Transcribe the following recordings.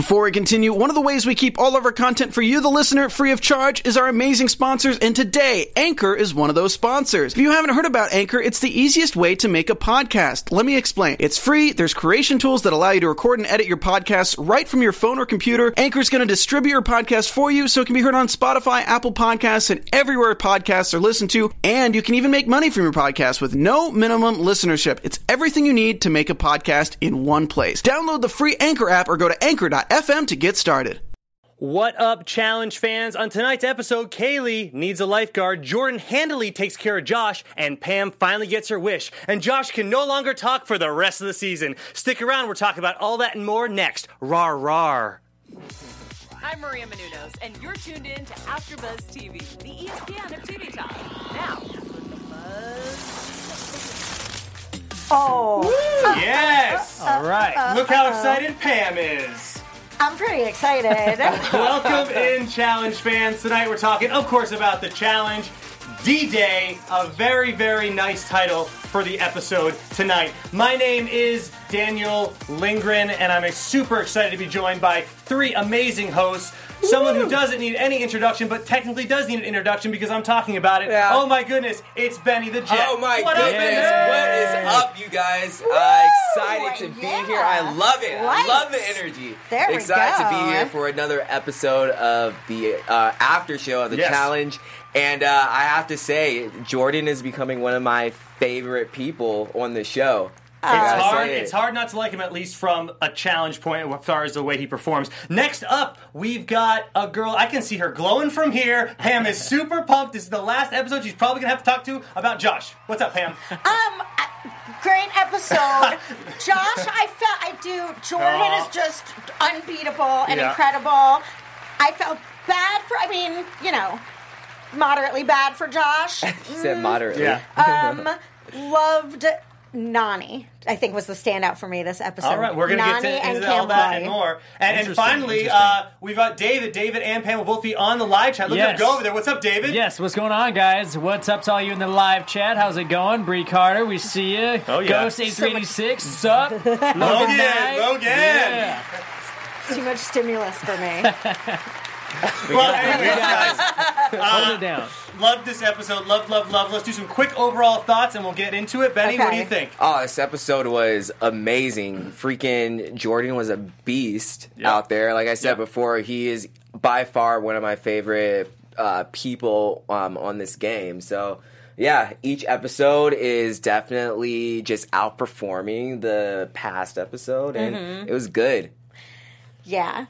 Before we continue, one of the ways we keep all of our content for you, the listener, free of charge is our amazing sponsors, and today, Anchor is one of those sponsors. If you haven't heard about Anchor, it's the easiest way to make a podcast. Let me explain. It's free, there's creation tools that allow you to record and edit your podcasts right from your phone or computer. Anchor's going to distribute your podcast for you so it can be heard on Spotify, Apple Podcasts, and everywhere podcasts are listened to, and you can even make money from your podcast with no minimum listenership. It's everything you need to make a podcast in one place. Download the free Anchor app or go to anchor.fm to get started. What up, Challenge fans? On tonight's episode, Kaylee needs a lifeguard, Jordan handily takes care of Josh, and Pam finally gets her wish. And Josh can no longer talk for the rest of the season. Stick around, we're talking about all that and more next. Rawr, rawr. I'm Maria Menounos, and you're tuned in to AfterBuzz TV, the ESPN of TV talk. Now, let the buzz. Oh. Yes! All right. Look how excited Pam is. I'm pretty excited. Welcome in, Challenge fans. Tonight we're talking, of course, about the Challenge D-Day, a very, very nice title for the episode tonight. My name is Daniel Lindgren, and I'm super excited to be joined by three amazing hosts. Someone who doesn't need any introduction, but technically does need an introduction because I'm talking about it. Yeah. Oh my goodness, it's Benny the Jet. Oh my What up, goodness, Benny? what is up, you guys? Excited to be here. I love it. I love the energy. There we Excited go. to be here for another episode of the after show of the Yes. Challenge. And I have to say, Jordan is becoming one of my favorite people on the show. It's hard not to like him, at least from a challenge point as far as the way he performs. Next up, we've got a girl. I can see her glowing from here. Pam is super pumped. This is the last episode she's probably going to have to talk to about Josh. What's up, Pam? Great episode. Josh, Jordan is just unbeatable and incredible. I felt bad for, moderately bad for Josh. She said moderately. Yeah. Loved Nani, I think, was the standout for me this episode. All right, we're going to get into all that and more. And finally, we've got David. David and Pam will both be on the live chat. Look at him go over there. What's up, David? Yes, what's going on, guys? What's up to all you in the live chat? How's it going? Bree Carter, we see you. Oh, yeah. Ghost 8386, what's up? Logan. Logan. Yeah. Too much stimulus for me. Well, anyway, guys. Hold it down. Love this episode. Love. Let's do some quick overall thoughts and we'll get into it. Benny, what do you think? Oh, this episode was amazing. Freaking Jordan was a beast out there. Like I said before, he is by far one of my favorite people on this game. So, yeah, each episode is definitely just outperforming the past episode, and it was good. Yeah.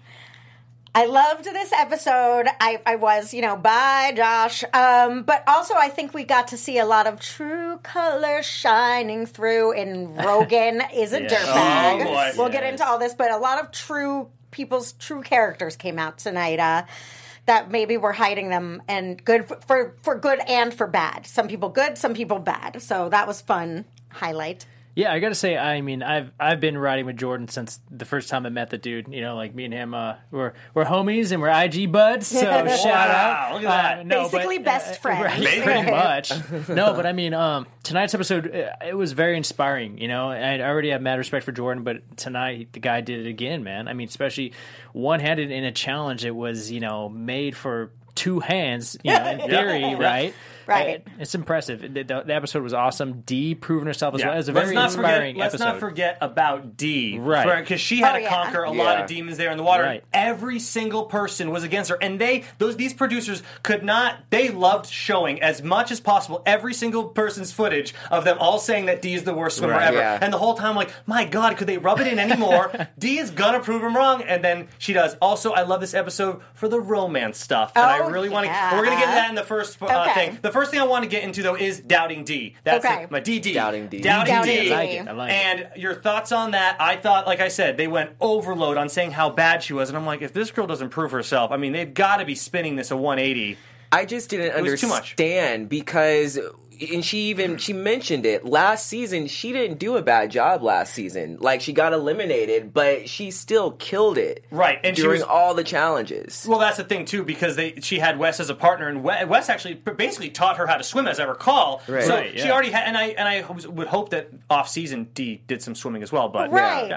I loved this episode. I was, bye, Josh. But also, I think we got to see a lot of true color shining through, and Rogan is a dirtbag. Oh, boy. We'll get into all this, but a lot of people's true characters came out tonight that maybe were hiding them, and good for good and for bad. Some people good, some people bad. So that was fun highlight. Yeah, I gotta say, I mean, I've been riding with Jordan since the first time I met the dude. Like me and him, we're homies and we're IG buds. So shout out! Look at that. Basically best friends. Pretty much. No, but I mean, tonight's episode, it was very inspiring. I already have mad respect for Jordan, but tonight the guy did it again, man. I mean, especially one-handed in a challenge. It was made for two hands, in theory, right? Right. It's impressive. The episode was awesome. Dee proving herself as well. It was a Let's very not inspiring forget, episode. Let's not forget about Dee. Right. Because she had to conquer a lot of demons there in the water. Right. Every single person was against her. And these producers they loved showing as much as possible every single person's footage of them all saying that Dee is the worst swimmer ever. Yeah. And the whole time, like, my God, could they rub it in anymore? Dee is going to prove them wrong. And then she does. Also, I love this episode for the romance stuff. And I really want to... We're going to get into that in the first thing. The first thing I want to get into, though, is Doubting Dee. That's it. My DD. Doubting Dee. Doubting Dee. I like it. And your thoughts on that? I thought, like I said, they went overload on saying how bad she was. And I'm like, if this girl doesn't prove herself, I mean, they've got to be spinning this a 180. I just didn't understand because, and she mentioned it last season. She didn't do a bad job last season. Like, she got eliminated, but she still killed it. Right, and during she was, all the challenges. Well, that's the thing too, because she had Wes as a partner, and Wes actually basically taught her how to swim, as I recall. Right. So Right, she already had, and I would hope that off season Dee did some swimming as well. But Right. Yeah.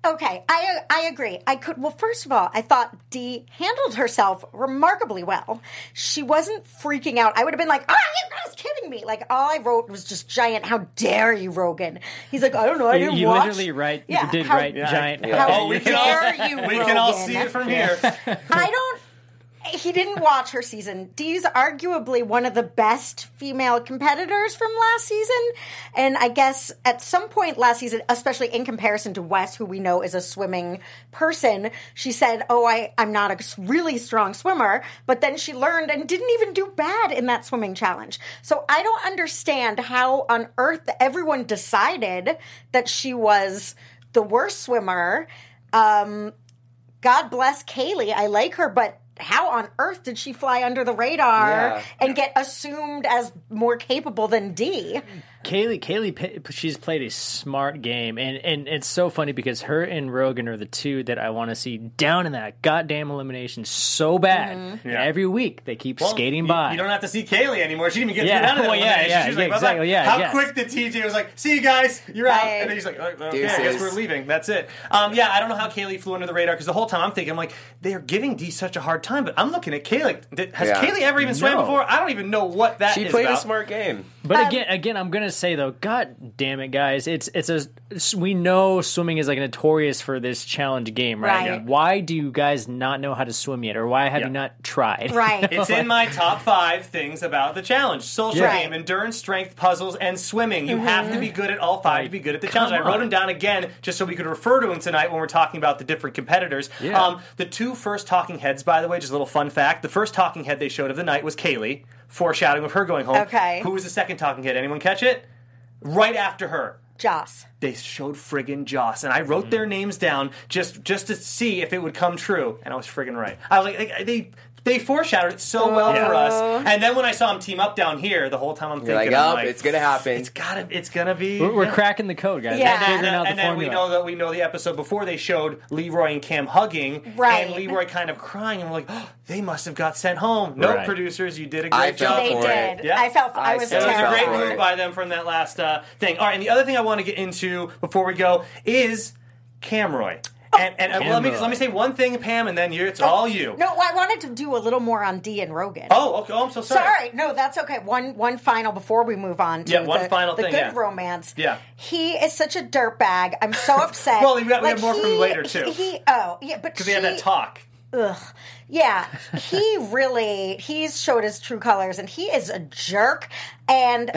Okay, I agree. Well, first of all, I thought Dee handled herself remarkably well. She wasn't freaking out. I would have been like, "Oh, you guys kidding me?" Like, all I wrote was just giant. How dare you, Rogan? He's like, I don't know. I didn't you watch. literally write. Yeah, you did how- write giant. How we dare you, We can all Rogan. see it from here. I don't. He didn't watch her season. Dee's arguably one of the best female competitors from last season. And I guess at some point last season, especially in comparison to Wes, who we know is a swimming person, she said, I'm not a really strong swimmer. But then she learned and didn't even do bad in that swimming challenge. So I don't understand how on earth everyone decided that she was the worst swimmer. God bless Kaylee. I like her, but how on earth did she fly under the radar and get assumed as more capable than Dee? Kaylee, she's played a smart game, and it's so funny because her and Rogan are the two that I want to see down in that goddamn elimination so bad. Mm-hmm. And every week they keep skating by. You don't have to see Kaylee anymore. She didn't even get Yeah. to go down to that Well, yeah, elimination. yeah, She was yeah, like, exactly, yeah, How yeah. quick the TJ was like, see you guys, you're out. Right. And then he's like, okay, I Deuces. guess we're leaving. That's it. Yeah, I don't know how Kaylee flew under the radar because the whole time I'm thinking, I'm like, they're giving Dee such a hard time, but I'm looking at Kaylee. Has Kaylee ever even swam No. before? I don't even know what that is She played about. a smart game. But again, I'm gonna say though, God damn it, guys! We know swimming is like notorious for this challenge game, right? Right. Yeah. Why do you guys not know how to swim yet, or why have you not tried? Right. It's in my top 5 things about the challenge. Social Yeah. game, endurance, strength, puzzles, and swimming. You have to be good at all 5 to be good at the challenge. I wrote them down again just so we could refer to them tonight when we're talking about the different competitors. Yeah. The 2 first talking heads, by the way, just a little fun fact. The first talking head they showed of the night was Kaylee, foreshadowing of her going home. Okay. Who was the second talking head? Anyone catch it? Right after her. Joss. They showed friggin' Joss, and I wrote their names down just to see if it would come true, and I was friggin' right. I was like, they foreshadowed it so well for us, and then when I saw them team up down here, the whole time I'm You're thinking, like, it's gonna happen. it's gonna be. We're cracking the code, guys. Yeah. We're figuring out the And then formula. we know the episode before they showed Leroy and Cam hugging, Right. and Leroy kind of crying, and we're like, oh, they must have got sent home. No, Right. producers, you did a I great job. fell They for did. it. Yeah. I was so It was a terrified. great Terrified. move by them from that last thing. All right, and the other thing I want to get into before we go is Camroy. And let me say one thing, Pam, and then it's all you. No, I wanted to do a little more on Dee and Rogan. Oh, okay. Oh, I'm so sorry. Sorry, no, that's okay. One final before we move on to Yeah, one final the thing, good yeah. romance. Yeah. He is such a dirtbag. I'm so upset. Well, we have more from him later, too. But Because they had that talk. Ugh. Yeah, he's showed his true colors, and he is a jerk. And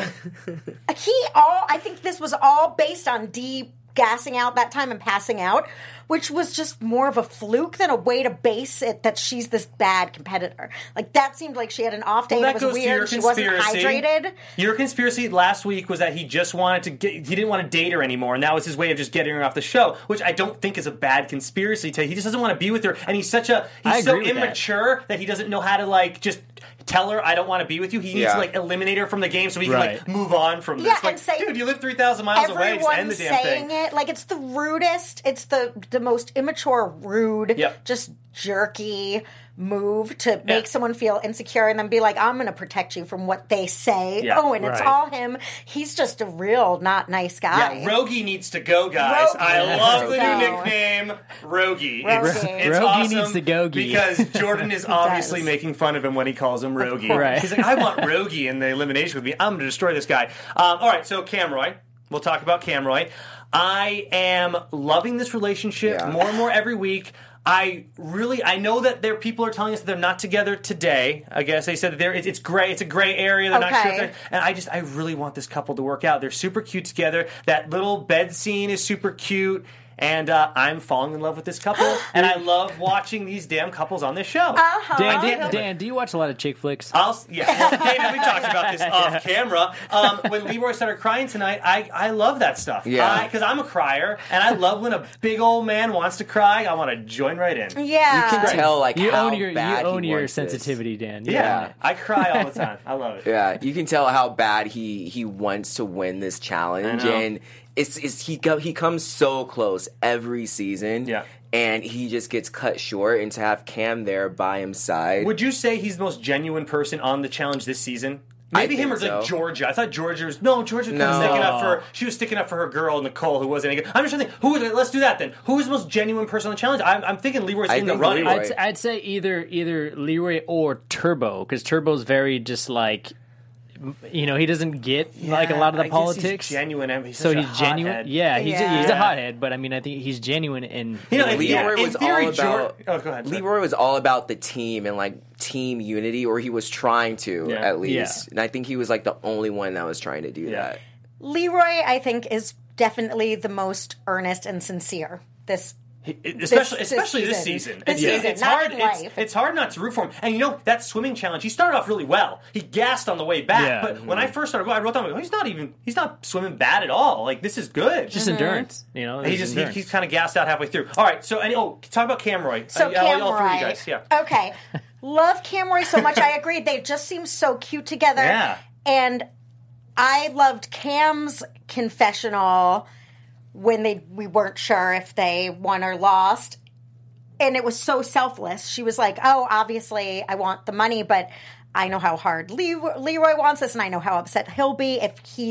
I think this was all based on Dee gassing out that time and passing out, which was just more of a fluke than a way to base it that she's this bad competitor. Like, that seemed like she had an off day and That it was goes to your weird. She wasn't conspiracy. hydrated. Your conspiracy last week was that he just wanted he didn't want to date her anymore, and that was his way of just getting her off the show, which I don't think is a bad conspiracy. He just doesn't want to be with her, and he's so agree with that. immature that he doesn't know how to just tell her, I don't want to be with you. He needs to eliminate her from the game so he Right. can move on from this. Yeah, Like, and say dude, you live 3,000 miles away. Just end the Everyone's damn saying thing. it like it's the rudest. It's the most immature, rude, Yep. just jerky move to make someone feel insecure and then be like, I'm going to protect you from what they say. Yeah, oh, and it's right. all him. He's just a real not nice guy. Yeah, Rogie needs to go, guys. Rogie I needs love to the go. new nickname, Rogie. Rogie. It's Rogie awesome needs to go-gie. because Jordan is obviously does. making fun of him when he calls him Rogie. course. Right. He's like, I want Rogie in the elimination with me. I'm going to destroy this guy. All right, so Camroy. We'll talk about Camroy. I am loving this relationship Yeah. more and more every week. I know that people are telling us that they're not together today. I guess they said that it's gray. It's a gray area. They're not sure. Okay. And I really want this couple to work out. They're super cute together. That little bed scene is super cute. And I'm falling in love with this couple, and I love watching these damn couples on this show. Dan, do you watch a lot of chick flicks? Well, David, we talked about this off camera. When Leroy started crying tonight, I love that stuff. Yeah. Because I'm a crier, and I love when a big old man wants to cry. I want to join right in. Yeah. You can tell You how own your bad he your wants this. sensitivity, Dan. You Yeah, own it. I cry all the time. I love it. Yeah, you can tell how bad he wants to win this challenge, I know. and he comes so close every season. Yeah. And he just gets cut short, and to have Cam there by his side. Would you say he's the most genuine person on the challenge this season? Maybe him or think like so. Georgia. I thought Georgia was sticking up for. She was sticking up for her girl Nicole, who wasn't any good. I'm just trying to think. Let's do that then. Who is the most genuine person on the challenge? I'm thinking Leroy's in the think running. Leroy. I'd say either Leroy or Turbo, because Turbo's very just like, he doesn't get like a lot of the I guess politics. He's genuine. He's So such a he's genuine. hothead. Yeah, he's a Yeah. hothead, but I mean, I think he's genuine in. Leroy was all about. go ahead. Leroy was all about the team and like team unity, or he was trying to at least. Yeah. And I think he was like the only one that was trying to do that. Leroy, I think, is definitely the most earnest and sincere. Especially this season. This season, It's not hard. in life. It's hard not to root for him. And that swimming challenge, he started off really well. He gassed on the way back. Yeah. But when I first started going, I wrote down, he's not swimming bad at all. Like, this is good. Just endurance, endurance. He's kind of gassed out halfway through. All right, so talk about Cam Roy. So Cam all three of you Roy. guys. Yeah. Okay. Love Cam Roy so much. I agree. They just seem so cute together. Yeah. And I loved Cam's confessional when we weren't sure if they won or lost. And it was so selfless. She was like, oh, obviously I want the money, but I know how hard Leroy wants this, and I know how upset he'll be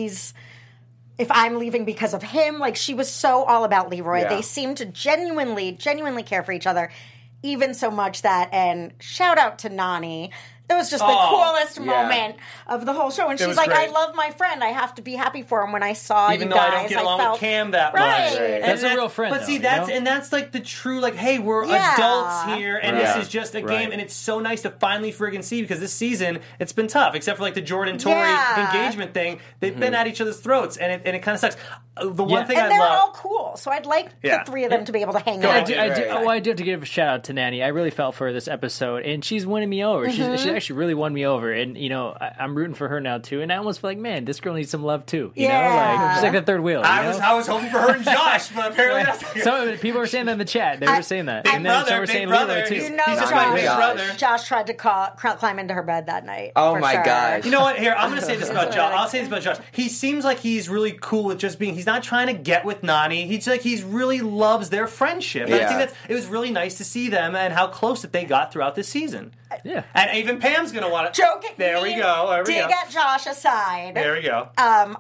if I'm leaving because of him. Like, she was so all about Leroy. Yeah. They seemed to genuinely care for each other, even so much that, and shout out to Nani. It was just the coolest moment of the whole show. And she's was like, great. I love my friend. I have to be happy for him. When I saw Even you though guys, I don't get along felt, with Cam that right. much. Right. That's a real friend, But see, though, that's like the true, like, hey, we're Yeah. adults here, and Right. this is just a game, Right. and it's so nice to finally friggin' see, because this season it's been tough, except for like the Jordan Tory Yeah. engagement thing. They've been at each other's throats, and it kind of sucks. The one thing And I they're love. all cool. So I'd like Yeah. the three of them to be able to hang Go out. ahead. I do have to give a shout out to Nanny. I really felt for her this episode, and she's winning me over. She actually really won me over, and I'm rooting for her now too. And I almost feel like, man, this girl needs some love too. You know, Yeah. like she's like the third wheel. I was hoping for her and Josh, but apparently that's So people were saying that in the chat. They were saying that, Big and then brother, some were big saying brother. Leroy too. You know, He's just my my big gosh. brother. Josh tried to climb into her bed that night. Oh for my sure. gosh. You know what? Here, I'm going to say this about That's Josh. really I'll say this about Josh. He seems like he's really cool with just being. He's not trying to get with Nani. He's really loves their friendship. And I Yeah. think it was really nice to see them and how close that they got throughout this season. Yeah. And even Pam's going to want to. Joking. There we go. There we dig go. at Josh aside. There we go.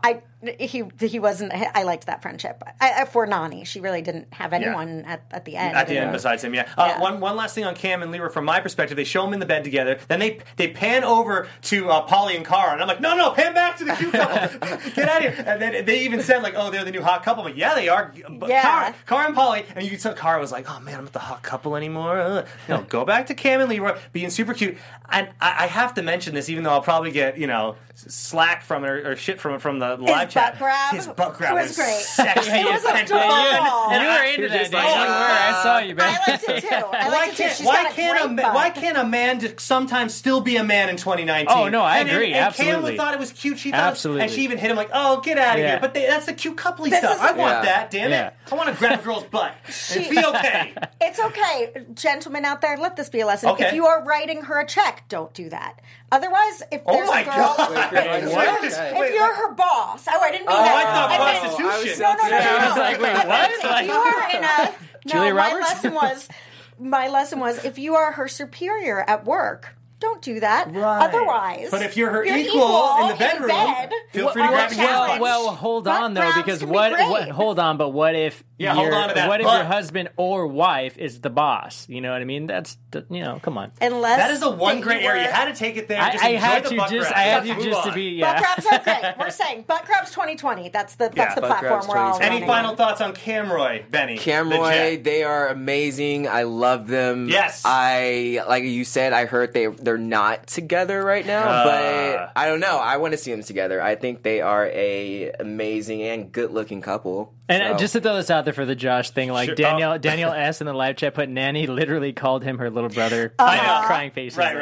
He wasn't. I liked that friendship. For Nani, she really didn't have anyone at the end. At the end, besides him, yeah. Yeah. One last thing on Cam and Leroy from my perspective. They show them in the bed together. Then they pan over to Polly and Cara, and I'm like, no, pan back to the cute couple. Get out of here. And then they even said like, oh, they're the new hot couple. I'm like, yeah, they are. But Yeah. Cara and Polly, and you could tell Cara was like, oh man, I'm not the hot couple anymore. No, go back to Cam and Leroy being super cute. And I have to mention this, even though I'll probably get slack from it or shit from the live chat. butt grab His butt grab was was great. sexy. It was and adorable. and You I- were into that, just Dan. like, You were. I saw you, man. I liked it too. I liked it too. She's why got a can't great butt. why can't a man just sometimes still be a man in 2019? Oh, no, I And- agree, And absolutely. Cam thought it was cute. She thought Absolutely. and she even hit him like, "Oh, get out of Yeah. here!" But that's the cute coupley This stuff. is- I want Yeah. that. Damn Yeah. it! I want to grab a girl's butt and be okay. It's okay, gentlemen out there. Let this be a lesson. Okay. If you are writing her a check, don't do that. Otherwise, if Oh there's my a girl, god! what? if you're her boss, I didn't mean Oh, that. I thought I meant- prostitution. No. I was like, wait, I meant what? If you are in a Julia my Roberts? lesson was if you are her superior at work, don't do that. Right. Otherwise, But if you're her you're equal in the bedroom, bed, feel free to on grab the a girl's couch. butt. Well, hold Butt on though, grabs because can be what? great. Hold on, but what if? Yeah, hold on to that What if butt. your husband or wife is the boss? You know what I mean? That's come on. Unless That is the one that gray you area. You were- had to take it there. Just I enjoy had the to butt just, grab. I had Let's to move just to on. be, Butt yeah. crabs are great. We're saying butt crabs 2020. That's the Yeah, platform butt crabs we're all 2020. Any running final on. thoughts on Camroy, Benny? Camroy, The Jet? they are amazing. I love them. Yes. I like you said. I heard they're not together right now, but I don't know. I want to see them together. I think they are a amazing and good looking couple. And So- just to throw this out there for the Josh thing, like Sure. Danielle S in the live chat put Nanny literally called him her little brother, I know. crying faces. Right.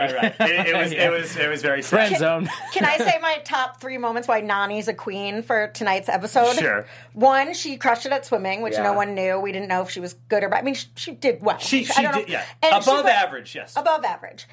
It was very sad. Friend zone. Can I say my top 3 moments why Nani's a queen for tonight's episode? Sure. 1, she crushed it at swimming, which Yeah. no one knew. We didn't know if she was good or bad. I mean, she did well. She I don't know did, yeah. and she Above was- average, yes. Above average.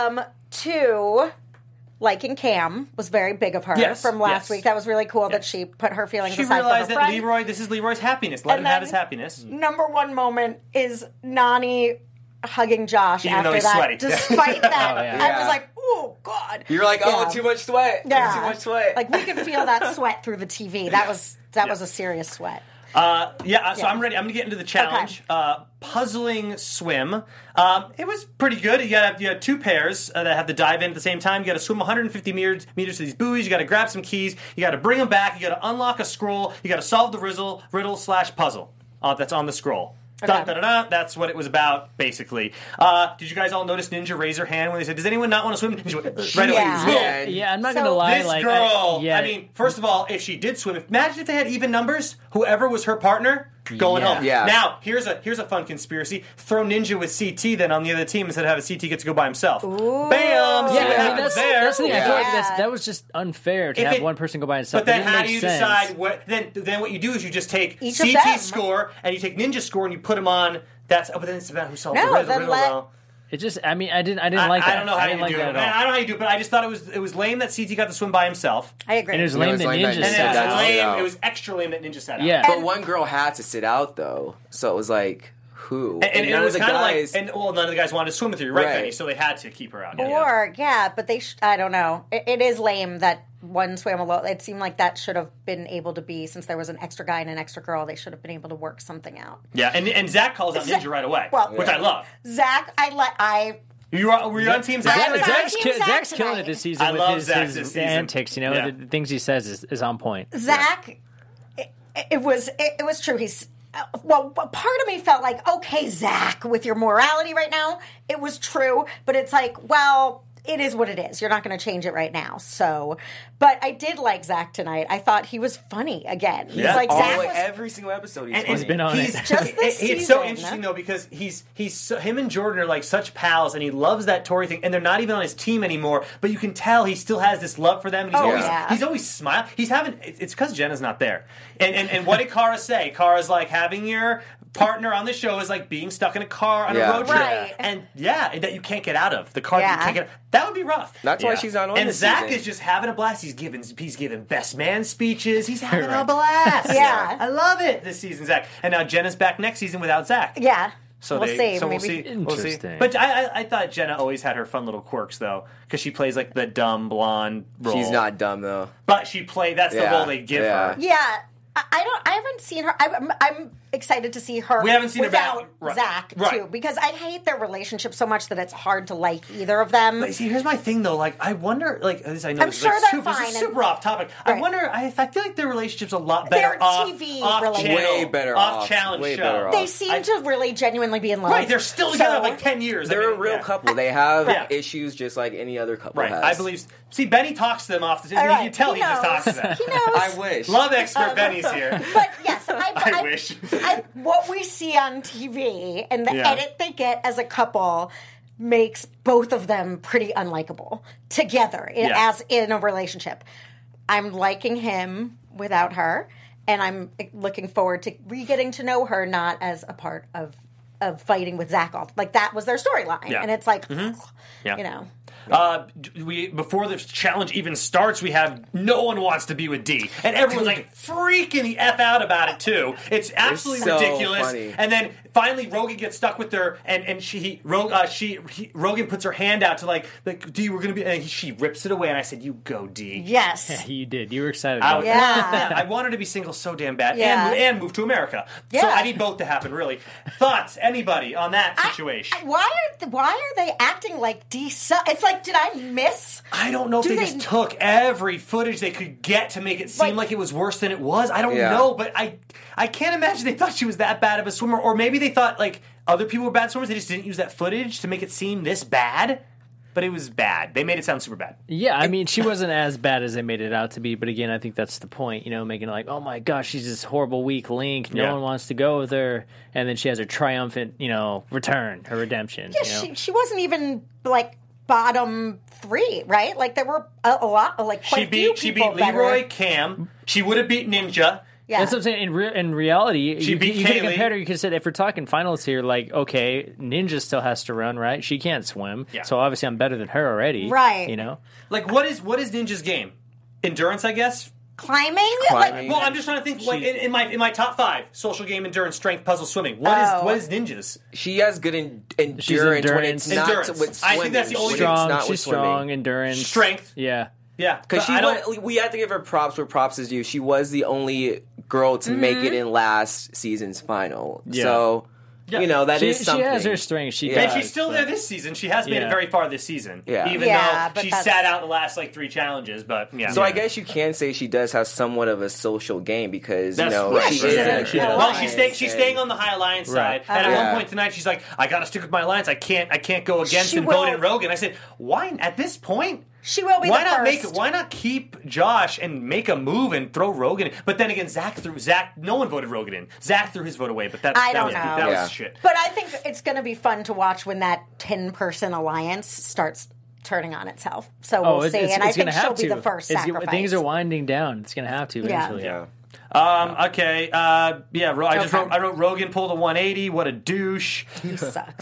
2, liking Cam was very big of her Yes, from last yes. week. That was really cool that she put her feelings She aside realized for her that friend. this is Leroy's happiness. Let And him have then- his happiness. Number 1 moment is Nani hugging Josh Even though after he's that. sweaty. Despite that, Oh, yeah. I was like, ooh, God. You're like, oh, Yeah. too much sweat. Yeah. Too much sweat. Like, we could feel that sweat through the TV. That was a serious sweat. So I'm ready. I'm going to get into the challenge. Puzzling swim. It was pretty good. You had two pairs that have to dive in at the same time. You got to swim 150 meters to these buoys. You got to grab some keys. You got to bring them back. You got to unlock a scroll. You got to solve the riddle/puzzle that's on the scroll. Okay. Dun, dun, dun, dun. That's what it was about, basically. Did you guys all notice Ninja raise her hand when they said, "Does anyone not want to swim?" And she went, right Yeah. away. Yeah. Yeah, I'm not So gonna lie. This like, girl, yeah. I mean, first of all, if she did swim, imagine if they had even numbers. Whoever was her partner, going Yeah. home. Yeah. Now, here's a fun conspiracy. Throw Ninja with CT then on the other team instead of having CT get to go by himself. Bam! See Yeah, what I mean, happens there. that's the thing. I feel like Yeah. that was just unfair to If have it- one person go by himself. But then It didn't how make do you sense. decide what? Then what you do is you just take Each of CT's them. score and you take Ninja's score and you put them on. But then it's about who solved No, the then riddle let- well. It just, I mean, I didn't like that. I don't know how didn't you like do that it. at all. I don't know how you do it, but I just thought it was lame that CT got to swim by himself. I agree. And it was Yeah, lame it was that lame that Ninja Ninja And sat then sat it was out. lame. Yeah. It was extra lame that Ninja sat out. Yeah. But one girl had to sit out, though. So it was like, who? And it none was of the kind of guys. like, none of the guys wanted to swim with you, right, Right. Benny? So they had to keep her out. Or, but they, I don't know. It is lame that one swam alone. It seemed like that should have been able to be, since there was an extra guy and an extra girl, they should have been able to work something out. Yeah, and Zach calls out Ninja right away, Well, which I love. Zach, were you on Team Zach? I was on Zach's, Team Zach Zach's killing tonight. it this season I with love his, Zach his this season. antics. You know, Yeah. the things he says is on point. Zach, it was true. He's well, part of me felt like, okay, Zach, with your morality right now, it was true, but it's like, well, it is what it is. You're not going to change it right now. So, but I did like Zach tonight. I thought he was funny again. He's Yeah. like, all Zach the way, was every single episode, he's And funny. He's been on he's it. Just this it's so season. interesting though because he's him and Jordan are like such pals, and he loves that Tori thing, and they're not even on his team anymore. But you can tell he still has this love for them. And Oh, he's always smiling. He's having it's because Jenna's not there. And what did Kara say? Kara's like, having your partner on the show is like being stuck in a car on Yeah. a road trip, Right. and that you can't get out of the car. That you Yeah. can't get. That would be rough. That's why she's not on And this Zach season. is just having a blast. He's giving best man speeches. He's having a Right. blast. Yeah. I love it this season, Zach. And now Jenna's back next season without Zach. yeah. So we'll see. we'll Maybe. see. We'll see. Interesting. But I thought Jenna always had her fun little quirks though, because she plays like the dumb blonde role. She's not dumb, though. But she played. That's the Yeah. role they give Yeah. her. Yeah. I haven't seen her. I'm excited to see her. We haven't seen her back. without Right. Zach Right. too, because I hate their relationship so much that it's hard to like either of them. But see, here's my thing though. Like, I wonder. Like, this I know I'm this is sure like they're super, fine this is super off topic. I Right. wonder. I feel like their relationship's a lot better Their off TV off relationship. channel, Way better off off. challenge Way show. better off. They seem to really genuinely be in love. Right, they're still together So- like 10 years. They're I a mean, real yeah. couple. They have Yeah. issues just like any other couple Right, has. I believe. See, Benny talks to them often. All You right, can tell he he just knows. talks to them. He knows. I wish. Love expert Benny's here. But yes, I wish. what we see on TV and the Yeah. edit they get as a couple makes both of them pretty unlikable together Yeah. as in a relationship. I'm liking him without her, and I'm looking forward to getting to know her not as a part of fighting with Zach. Like that was their storyline, Yeah. and it's like, Yeah. you know. Before the challenge even starts, we have no one wants to be with D, and everyone's like freaking the f out about it too. It's absolutely so ridiculous. funny. And then finally, Rogan gets stuck with her, and Rogan puts her hand out to like D, we're gonna be, and she rips it away, and I said, "You go, D." Yes. You did. You were excited I, about yeah. that. Yeah. I want her to be single so damn bad, Yeah. and move to America. So Yeah. I need both to happen. Really, thoughts? Anybody on that situation? Why are they acting like it's like, did I miss? I don't know if Do they they- just took every footage they could get to make it seem like it was worse than it was. I don't Yeah. know, but I can't imagine they thought she was that bad of a swimmer, or maybe they thought like other people were bad swimmers. They just didn't use that footage to make it seem this bad. But it was bad. They made it sound super bad. Yeah, I mean, she wasn't as bad as they made it out to be. But again, I think that's the point, making it like, oh my gosh, she's this horrible weak link. No Yeah. one wants to go with her. And then she has her triumphant, return, her redemption. Yeah, she wasn't even like bottom 3, right? Like there were a lot, like quite She a few beat people better. Leroy Cam. She would have beat Ninja. Yeah. That's what I'm saying. In reality, She you beat could have Kaylee. compared her. You could have said, if we're talking finals here, like, okay, Ninja still has to run, right? She can't swim. Yeah. So obviously I'm better than her already. Right. Like what is Ninja's game? Endurance, I guess. Climbing? Climbing. Well, I'm just trying to think. Like, in my top 5: social game, endurance, strength, puzzle, swimming. What is ninjas? She has good endurance, She's when endurance. it's not Endurance. with swimming. I think that's the only When thing- it's Strong. not She's with swimming. strong. Endurance. Strength. Yeah. Yeah, Because we have to give her props where props is due. She was the only girl to make it in last season's final. Yeah. So, Yeah. that She, is something. she has her strength. She Yeah. and does, she's still but- there this season. She has made it Yeah. very far this season. Yeah. Even Yeah, though but she that's- sat out the last 3 challenges. But yeah. So I guess you can say she does have somewhat of a social game because That's right. she Yeah, is she's in a in good a- well, alliance she's and- staying on the high alliance Right. side, and at Yeah. one point tonight she's like, "I got to stick with my alliance. I can't go against She and vote will- in Rogan." I said, "Why at this point?" She will be Why the not first. Why not keep Josh and make a move and throw Rogan in? But then again, Zach. No one voted Rogan in. Zach threw his vote away. But that I don't was, know. That Yeah. was shit. But I think it's going to be fun to watch when that 10-person alliance starts turning on itself. So we'll see. And I think gonna she'll have be to. the first It's- sacrifice. Things are winding down. It's going to have to eventually. Yeah. Okay. I wrote Rogan pulled a 180. What a douche. He sucks.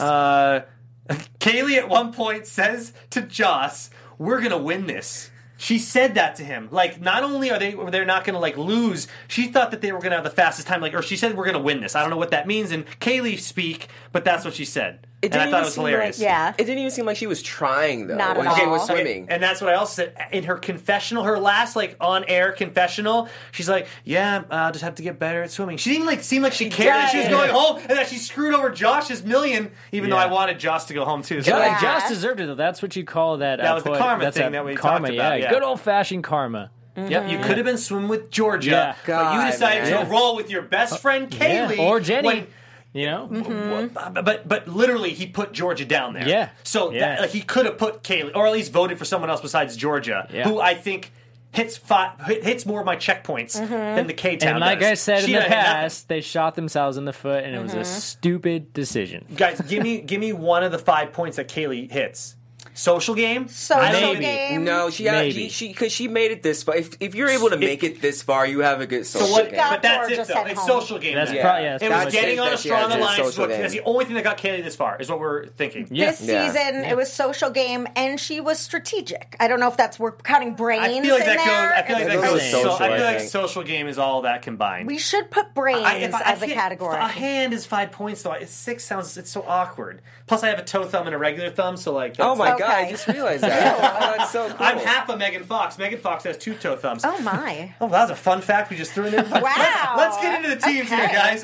Kaylee at one point says to Joss, "We're gonna win this." She said that to him. Like, not only are they're not gonna like lose, she thought that they were gonna have the fastest time. Like, or she said we're gonna win this. I don't know what that means in Kaylee speak, but that's what she said. And I thought it was hilarious. Yeah. It didn't even seem like she was trying though Not at when she all. was swimming. And that's what I also said in her confessional, her last on-air confessional. She's like, "Yeah, I'll just have to get better at swimming." She didn't seem like she cared that she was does. going home and that she screwed over Josh's million. Even though Yeah. I wanted Josh to go home too. So Yeah. Josh deserved it, though. That's what you call that. That was the karma that's thing that we karma, talked about, yeah. Good old-fashioned karma. Yep, you could have been swimming with Georgia, Yeah. but you God, decided man. to roll with your best friend Yeah. Kaylee Or Jenny. when- You know? But literally, he put Georgia down there. Yeah. So Yeah. That, like, he could have put Kaylee, or at least voted for someone else besides Georgia, Yeah. who I think hits more of my checkpoints than the K-Town And like does. I said She in the had nothing. past, they shot themselves in the foot, and it was a stupid decision. Guys, give me one of the 5 points that Kaylee hits. Social game? Social Maybe. game. No, she Maybe. because she made it this far. If you're able to make it this far, you have a good social What, game. got but that's Georgia it, though. sent It's home. social game. That's then. probably, yeah, that's It probably was That's getting it, on a that she strong has a alliance. social game. That's the only thing that got Kaylee this far, is what we're thinking. Yeah. This Yeah. season, it was social game, and she was strategic. I don't know if we're counting brains I feel like in that goes. there. I feel like that That goes. goes social, I feel I like think. social game is all that combined. We should put brains If I as a can't- category. A hand is 5 points, though. It's 6 sounds. It's so awkward. Plus, I have a toe thumb and a regular thumb, so like. Oh my Okay. god! I just realized that. Oh, that's so cool. I'm half a Megan Fox. Megan Fox has 2 toe thumbs. Oh my! Oh, that was a fun fact we just threw in there. Wow. Let's get into the teams here, Okay. guys.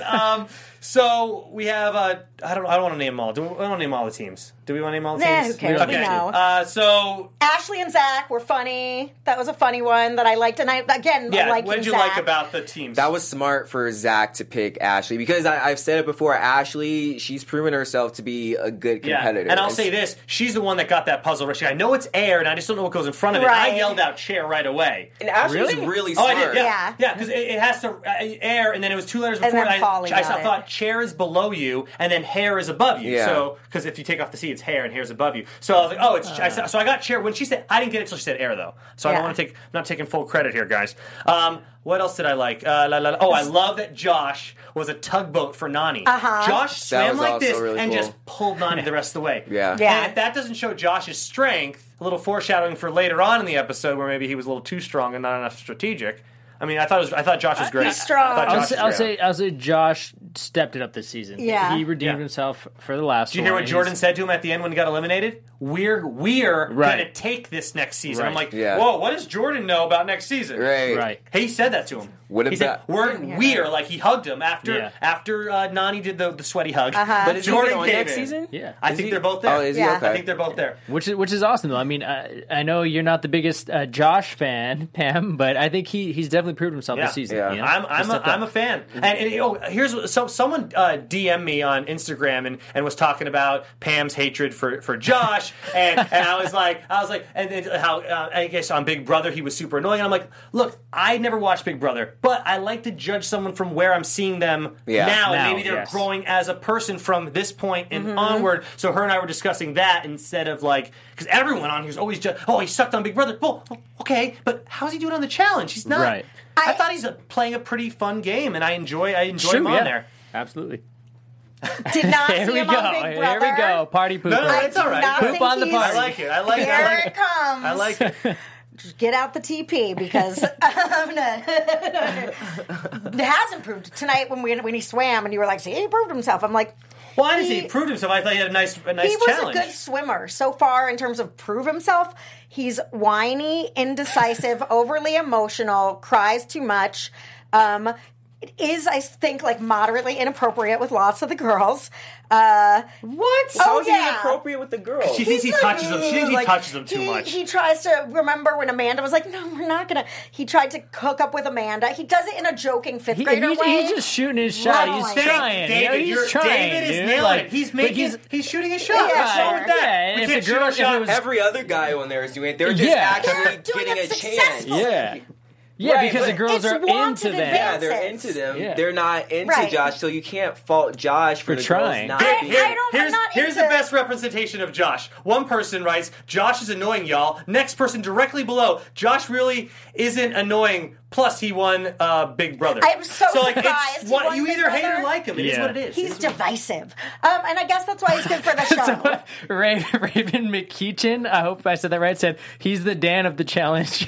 So we have. I don't want to name them all. I don't want to name all the teams. Do we want to name all the Nah, teams? who cares? We know. So Ashley and Zach were funny. That was a funny one that I liked, and I yeah, liked what did you Zach. like about the teams? That was smart for Zach to pick Ashley because I've said it before. Ashley, she's proven herself to be a good competitor. And I'll say this: she's the one that got that puzzle. I know it's air, and I just don't know what goes in front of it. I Right. yelled out "chair" right away. And Ashley's really Oh, smart. I did, Yeah. yeah, because it has to air, and then it was 2 letters And before. then Pauly I got it. thought chair is below you, and then hair is above you. Yeah. So because if you take off the C, it's hair, and hair's above you. So I was like, oh, it's. So I got chair when she said. I didn't get it until she said air though. So I Yeah. don't want to take. I'm not taking full credit here, guys. What else did I like? I love that Josh was a tugboat for Nani. Josh swam was like also this really and cool. just pulled Nani the rest of the way. Yeah. Yeah. And if that doesn't show Josh's strength, a little foreshadowing for later on in the episode where maybe he was a little too strong and not enough strategic. I mean, I thought Josh was great. He's strong. I thought Josh was great. I'll say Josh stepped it up this season. Yeah. He redeemed Yeah. himself for the last Did you one. hear what and Jordan he's- said to him at the end when he got eliminated? We're Right. gonna take this next season. Right. I'm like, Yeah. whoa, what does Jordan know about next season? Right. Right. He said that to him. What he said, about- we're like he hugged him Yeah. after Nani did the sweaty hug. But is Jordan he on came next in. season? Yeah. I Is think he- they're both there. Oh, is he? Yeah. Okay. I think they're both there. Which is awesome though. I mean, I know you're not the biggest Josh fan, Pam, but I think he's definitely proved himself this season. Yeah. You know? I'm a fan. And here's someone DM'd me on Instagram and was talking about Pam's hatred for Josh and I was like and how I guess on Big Brother he was super annoying. And I'm like, look, I never watched Big Brother, but I like to judge someone from where I'm seeing them now, and Now, maybe they're yes. growing as a person from this point and onward. So her and I were discussing that instead of like because everyone on here is always just he sucked on Big Brother. Well, okay, but how's he doing on the challenge? He's not. Right. I thought he's playing a pretty fun game, and I enjoy him on yeah. there. Absolutely. Did not Here see we him go. on Big Here Brother. we go. Party pooper. No, I it's do all right. not Poop think on the he's- party. I like it. I like it. Here I like it it. comes. I like it. just get out the TP because it hasn't proved tonight when he swam and you were like, see, he proved himself. I'm like, why does he prove himself? I thought he had a nice he was challenge. a good swimmer so far in terms of prove himself. He's whiny, indecisive, overly emotional, cries too much. It is, I think, like moderately inappropriate with lots of the girls. What? Oh, How is he yeah. inappropriate with the girls? She thinks he touches them. She thinks he touches them too much. He tries to remember when Amanda was like, "No, we're not gonna." He tried to hook up with Amanda. He does it in a joking fifth grader way. He's just shooting his shot. Right. He's trying. David, he's trying. David is dude. nailing Like, it. He's shooting his shot. Yeah, What's wrong with that? Yeah, We if can't the shoot girl- our if shot. it was- Every other guy on there is doing it. They're just Yeah. actually They're doing getting it a chance. successfully. Yeah, Right, because the but girls it's are wanted into that. Yeah, they're advances. into them. Yeah. They're not into Right. Josh, so you can't fault Josh for the trying. girls not I being. don't- I'm not Here's the into- best representation of Josh. One person writes, Josh is annoying, y'all. Next person directly below, Josh really isn't annoying. Plus, he won Big Brother. I'm so like, surprised it's he won you Big either hate Brother. or like him. It is Yeah. what it is. He's divisive, and I guess that's why he's good for the show. So, Raven McKeechin, I hope I said that right, said he's the Dan of the challenge.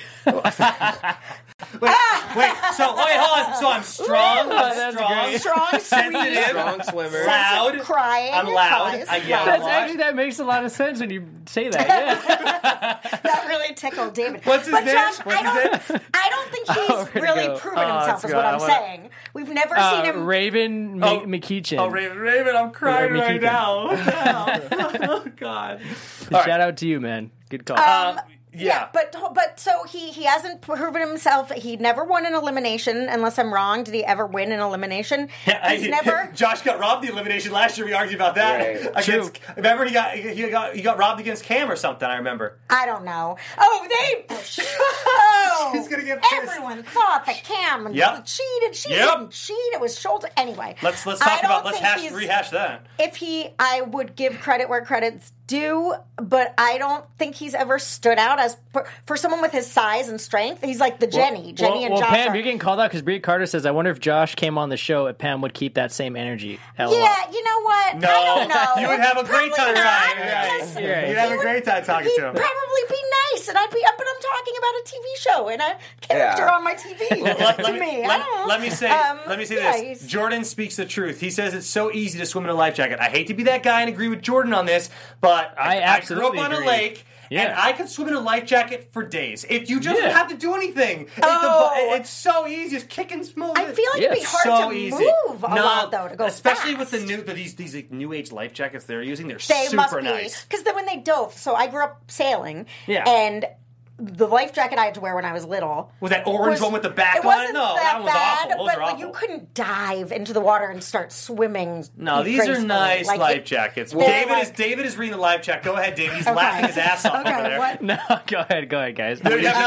Wait, hold on. So I'm strong. I'm That's strong. great. Strong, sweet, Sensitive. Strong swimmer. Loud. crying. I'm loud. cries, I yell. loud. That makes a lot of sense when you say that. Yeah. That really tickled David. What's his but name? Josh, What's his name? I don't think he's where'd it really go? proven himself. let's Is go. what I I'm wanna- saying. We've never seen him. Raven McKeechin. Oh, Raven, I'm crying Or right McKeechin. now. What the hell? Oh, God. Shout out to you, man. Good call. Yeah. But so he hasn't proven himself. He never won an elimination, unless I'm wrong. Did he ever win an elimination? He's never. Josh got robbed the elimination last year. We argued about that. Right. Against, remember, he got robbed against Cam or something. I remember. I don't know. Oh, they. Oh, He's gonna get pissed. Everyone thought that Cam Yep. cheated. She Yep. didn't cheat. It was shoulder. Anyway, Let's I talk don't about. Let's think rehash that. I would give credit where credit's due, but I don't think he's ever stood out as for someone with his size and strength. He's like the Jenny and Josh. Pam, are- you're getting called out because Brie Carter says, I wonder if Josh came on the show if Pam would keep that same energy. LOL. Yeah, you know what? No, I don't know. you would have a great Probably time not, talking. because You're right. You'd have he a would- great time talking he'd to him. probably be nice, and I'd be up, and I'm talking about a TV show and a character Yeah. on my TV. to me, I don't know. Let me say yeah, this. he's- Jordan speaks the truth. He says it's so easy to swim in a life jacket. I hate to be that guy and agree with Jordan on this, but I grew absolutely up on agree. a lake. Yeah. And I could swim in a life jacket for days. If you just Yeah. have to do anything. It's so easy. Just kick and smooth. I feel like it'd be Yeah, hard so to easy. move a lot, though, to go especially fast. with these like, new age life jackets they're using. They're They super must be nice. because then when they dove. So I grew up sailing, Yeah. and the life jacket I had to wear when I was little Was that orange one with the back it on it? wasn't No, that that was bad, awful. Those but are like, awful. you couldn't dive into the water and start swimming. No, these are gracefully. nice Like, life it- jackets. they're David is reading the life jacket. Go ahead, David. He's laughing his ass off over Okay, there. what? No, go ahead, guys.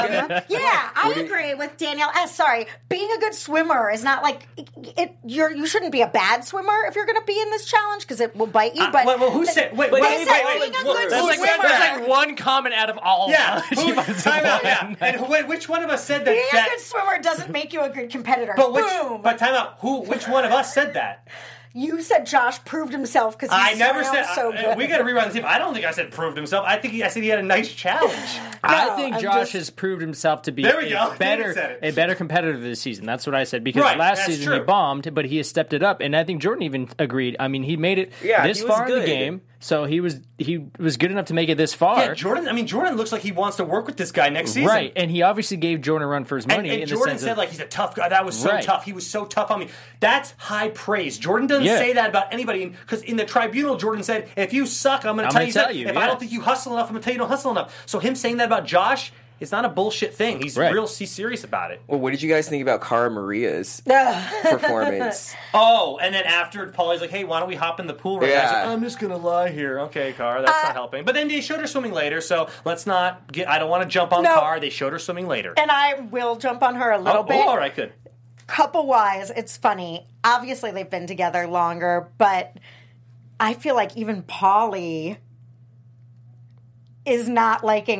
Yeah, I agree with Danielle S. Sorry, being a good swimmer is not like you shouldn't be a bad swimmer if you're going to be in this challenge because it will bite you. But Well, who said? Wait, they wait, said wait, being wait. a good That's like, swimmer. that's like one comment out of all. Yeah, of them. time out. Yeah, and which one of us said that? Being a good swimmer doesn't make you a good competitor. Boom. But time out. Which one of us said that? You said Josh proved himself because I never said. so good. We got to rerun the tape. I don't think I said proved himself. I said he had a nice challenge. I think I'm Josh just- has proved himself to be There we go. David said a it. better competitor this season. That's what I said because Right, last that's season he true. bombed, but he has stepped it up, and I think Jordan even agreed. I mean, he made it this he was far in the good. game, so he was good enough to make it this far. Yeah, Jordan looks like he wants to work with this guy next season. Right, and he obviously gave Jordan a run for his money. And in Jordan the sense said, of, like, he's a tough guy. That was so Right. tough. He was so tough on me. That's high praise. Jordan doesn't Yeah. say that about anybody. Because in the tribunal, Jordan said, if you suck, I'm going to I'm tell gonna you. tell you, If I yeah. don't think you hustle enough, I'm going to tell you don't hustle enough. So him saying that about Josh, it's not a bullshit thing. He's Right. he's serious about it. Well, what did you guys think about Cara Maria's performance? Oh, and then after, Paulie's like, hey, why don't we hop in the pool right now? He's like, Yeah. I'm just going to lie here. Okay, Cara, that's not helping. But then they showed her swimming later, so let's not get, I don't want to jump on No. Cara. They showed her swimming later. And I will jump on her a little bit. all right, good. Couple-wise, it's funny. Obviously, they've been together longer, but I feel like even Paulie is not liking what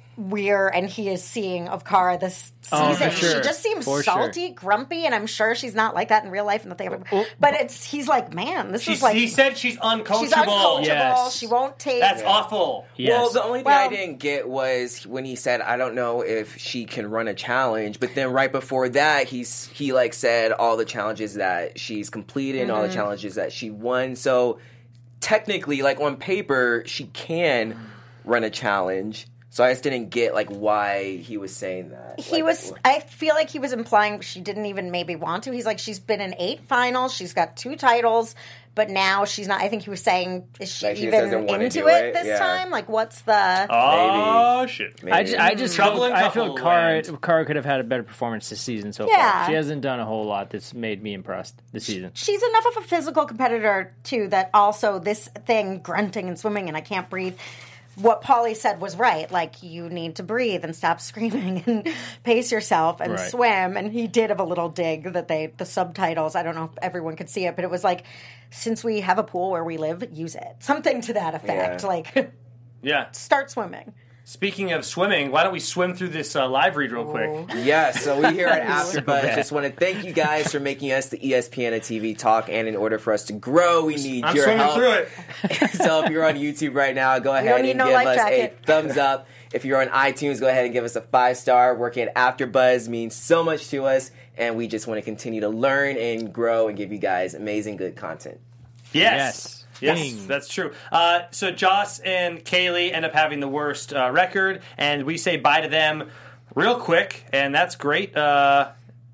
we're and he is seeing of Cara this season. for sure. She just seems For salty, sure. grumpy, and I'm sure she's not like that in real life. And that they have, but he's like, man, this is like He said she's uncoachable. she's uncoachable. Yes. She won't take. That's awful. Yes. Well, the only thing Well- I didn't get was when he said, "I don't know if she can run a challenge," but then right before that, he like said all the challenges that she's completed, and all the challenges that she won. So technically, like on paper, she can run a challenge. So I just didn't get like why he was saying that. He was. I feel like he was implying she didn't even maybe want to. He's like, she's been in 8 finals. She's got 2 titles, but now she's not. I think he was saying, is she Like she even doesn't wanna into do it it? this Yeah. time? Like, what's the? Oh shit! Maybe. I just Trouble in I feel couple Cara land. could have had a better performance this season so Yeah. far. She hasn't done a whole lot that's made me impressed this season. She's enough of a physical competitor too that also this thing grunting and swimming and I can't breathe. What Paulie said was right. Like, you need to breathe and stop screaming and pace yourself and Right. swim. And he did have a little dig that the subtitles, I don't know if everyone could see it, but it was like, since we have a pool where we live, use it. Something to that effect. Yeah. Like, Yeah. start swimming. Speaking of swimming, why don't we swim through this live read real quick? Yeah, so we here at AfterBuzz bad. just want to thank you guys for making us the ESPN of TV talk, and in order for us to grow, we need I'm your swimming help. through it. So if you're on YouTube right now, go ahead need and no give life us jacket. a thumbs up. If you're on iTunes, go ahead and give us a 5-star. Working at AfterBuzz means so much to us, and we just want to continue to learn and grow and give you guys amazing, good content. Yes. Yes, Ding. that's true. So Joss and Kaylee end up having the worst record, and we say bye to them real quick, and that's great. I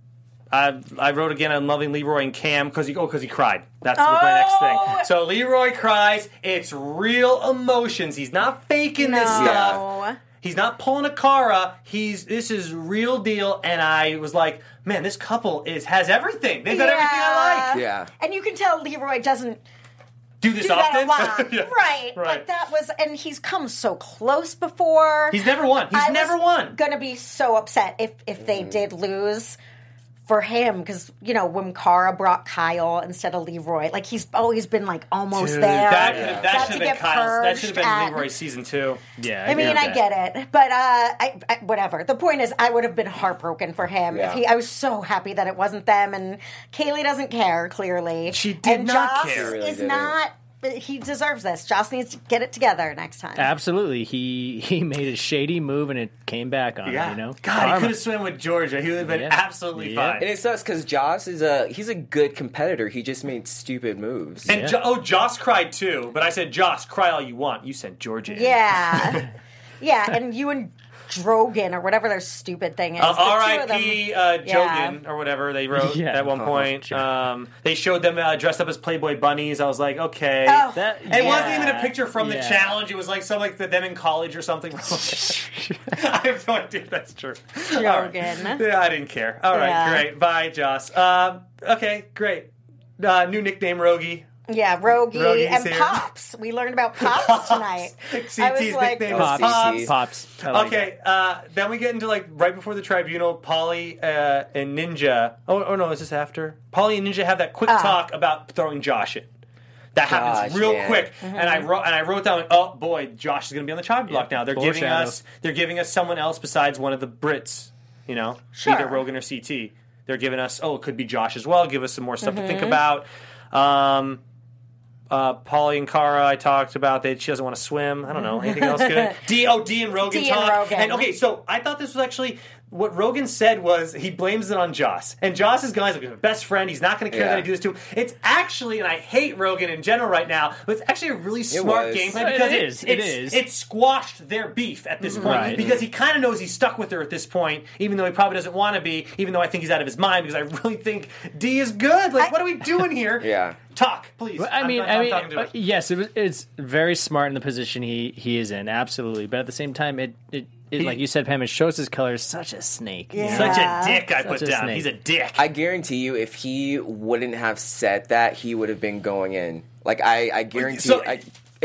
wrote again on loving Leroy and Cam because he cried. That's my next thing. So Leroy cries. It's real emotions. He's not faking this stuff. No. He's not pulling a Cara. This is real deal. And I was like, man, this couple has everything. They've got everything I like. Yeah. And you can tell Leroy doesn't Do this do that often. a lot. Yeah. Right. But that was, and he's come so close before. He's never won. He's never won. Going to be so upset if they did lose for him because when Cara brought Kyle instead of Leroy, like he's always been like almost Dude, there. that Got should to have been get Kyle's. That should have been purged Leroy's season 2. Yeah, I mean, I get it, but I whatever. The point is, I would have been heartbroken for him if Yeah. I was so happy that it wasn't them, and Kaylee doesn't care. Clearly, She did and not Joss care. Really is didn't. not. He deserves this. Joss needs to get it together next time. Absolutely. He made a shady move and it came back on him, God, he Karma. could have swam with Georgia. He would have been Yeah. absolutely Yeah. fine. And it sucks because Joss he's a good competitor. He just made stupid moves. And Joss cried too, but I said, Joss, cry all you want. You sent Georgia in. Yeah, yeah, and you and Drogon or whatever their stupid thing is. the two of R.I.P. them- Jogan or whatever they wrote Yeah. at one point. They showed them dressed up as Playboy bunnies. I was like, okay. Oh, That- It wasn't yeah. even a picture from the Yeah. challenge. It was like some like them in college or something. I have no idea if that's true. Drogon. Yeah, I didn't care. All right, Yeah. great. Bye, Joss. Okay, great. New nickname, Rogie. Yeah, Rogie Rogie's and here. Pops. We learned about Pops tonight. CT's I was like, nickname Pops. is Pops. Pops. I like Okay, then we get into like right before the tribunal, Polly and Ninja. Oh no, is this after? Polly and Ninja have that quick talk about throwing Josh in. That happens Gosh, real man. quick, and I wrote down, oh boy, Josh is going to be on the chopping block now. They're giving us someone else besides one of the Brits. Sure. Either Rogan or CT. They're giving us, it could be Josh as well. Give us some more stuff to think about. Polly and Cara, I talked about that she doesn't want to swim. I don't know. Anything else good? D and Rogan D and talk. Rogan. And okay, so I thought this was actually what Rogan said was he blames it on Joss. And Joss is going, he's like, best friend. He's not going to care that I do this to him. It's actually, and I hate Rogan in general right now, but it's actually a really smart was. game plan It because is. it squashed their beef at this point Right. because he kind of knows he's stuck with her at this point, even though he probably doesn't want to be, even though I think he's out of his mind because I really think D is good. Like, what are we doing here? Yeah. Talk, please. Well, I'm talking to it. yes, it's very smart in the position he is in, absolutely. But at the same time, it like you said, Pam, it shows his colors. Such a snake. Yeah. Such a dick I put a down. snake. He's a dick. I guarantee you, if he wouldn't have said that, he would have been going in. Like I guarantee. So-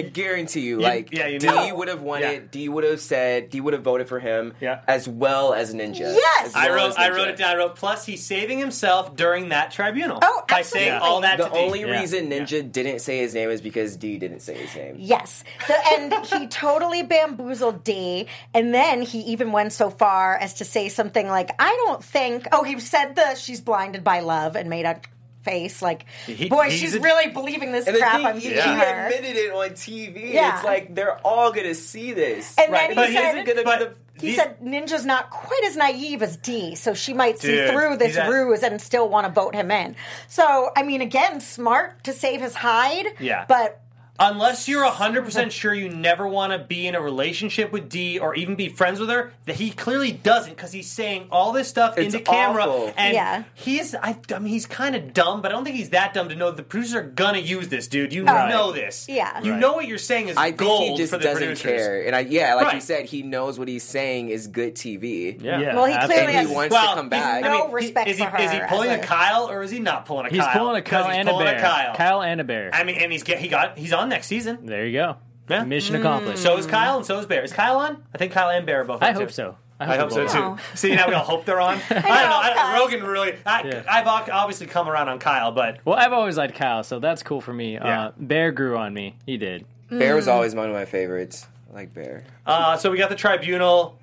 I guarantee you, you D know. would have won Yeah. it. D would have voted for him as well as Ninja. Yes! As I well wrote as Ninja. it down. I wrote, plus he's saving himself during that tribunal. Oh, by absolutely. saying all that The to D. only reason Ninja didn't say his name is because D didn't say his name. Yes. And he totally bamboozled D. And then he even went so far as to say something like, I don't think. Oh, he said she's blinded by love and made a face like, boy, she's really believing this And the crap thing, I'm he giving her. admitted it on TV. Yeah. It's like they're all gonna see this. And Right, then but he he said, isn't gonna be the- he said Ninja's not quite as naive as D, so she might see Dude, through this he's at- ruse and still want to vote him in. So, I mean, again, smart to save his hide, Yeah. but Unless you're 100% sure you never want to be in a relationship with D or even be friends with her, that he clearly doesn't because he's saying all this stuff It's into camera. awful. And Yeah. I mean, he's kind of dumb, but I don't think he's that dumb to know the producers are going to use this, dude. You know this. Yeah. You know what you're saying is I think gold he just for the doesn't producers. care. And like you Right. said, he knows what he's saying is good TV. Yeah. Well, he clearly And he has wants to come he's- back. no respect is he, for Is he her pulling as a a- Kyle or is he not pulling a He's Kyle? pulling a Kyle 'Cause he's and a pulling bear. Kyle. Kyle and a bear. I mean, and he's on next season. There you go. Yeah. Mission accomplished. So is Kyle and so is Bear. Is Kyle on? I think Kyle and Bear are both on. I too. hope so. I hope so they're both too. on. See, now we all hope they're on. I don't know. Kyle's- Rogan really. I've obviously come around on Kyle, but Well, I've always liked Kyle, so that's cool for me. Yeah. Bear grew on me. He did. Bear was always one of my favorites. I like Bear. so we got the tribunal.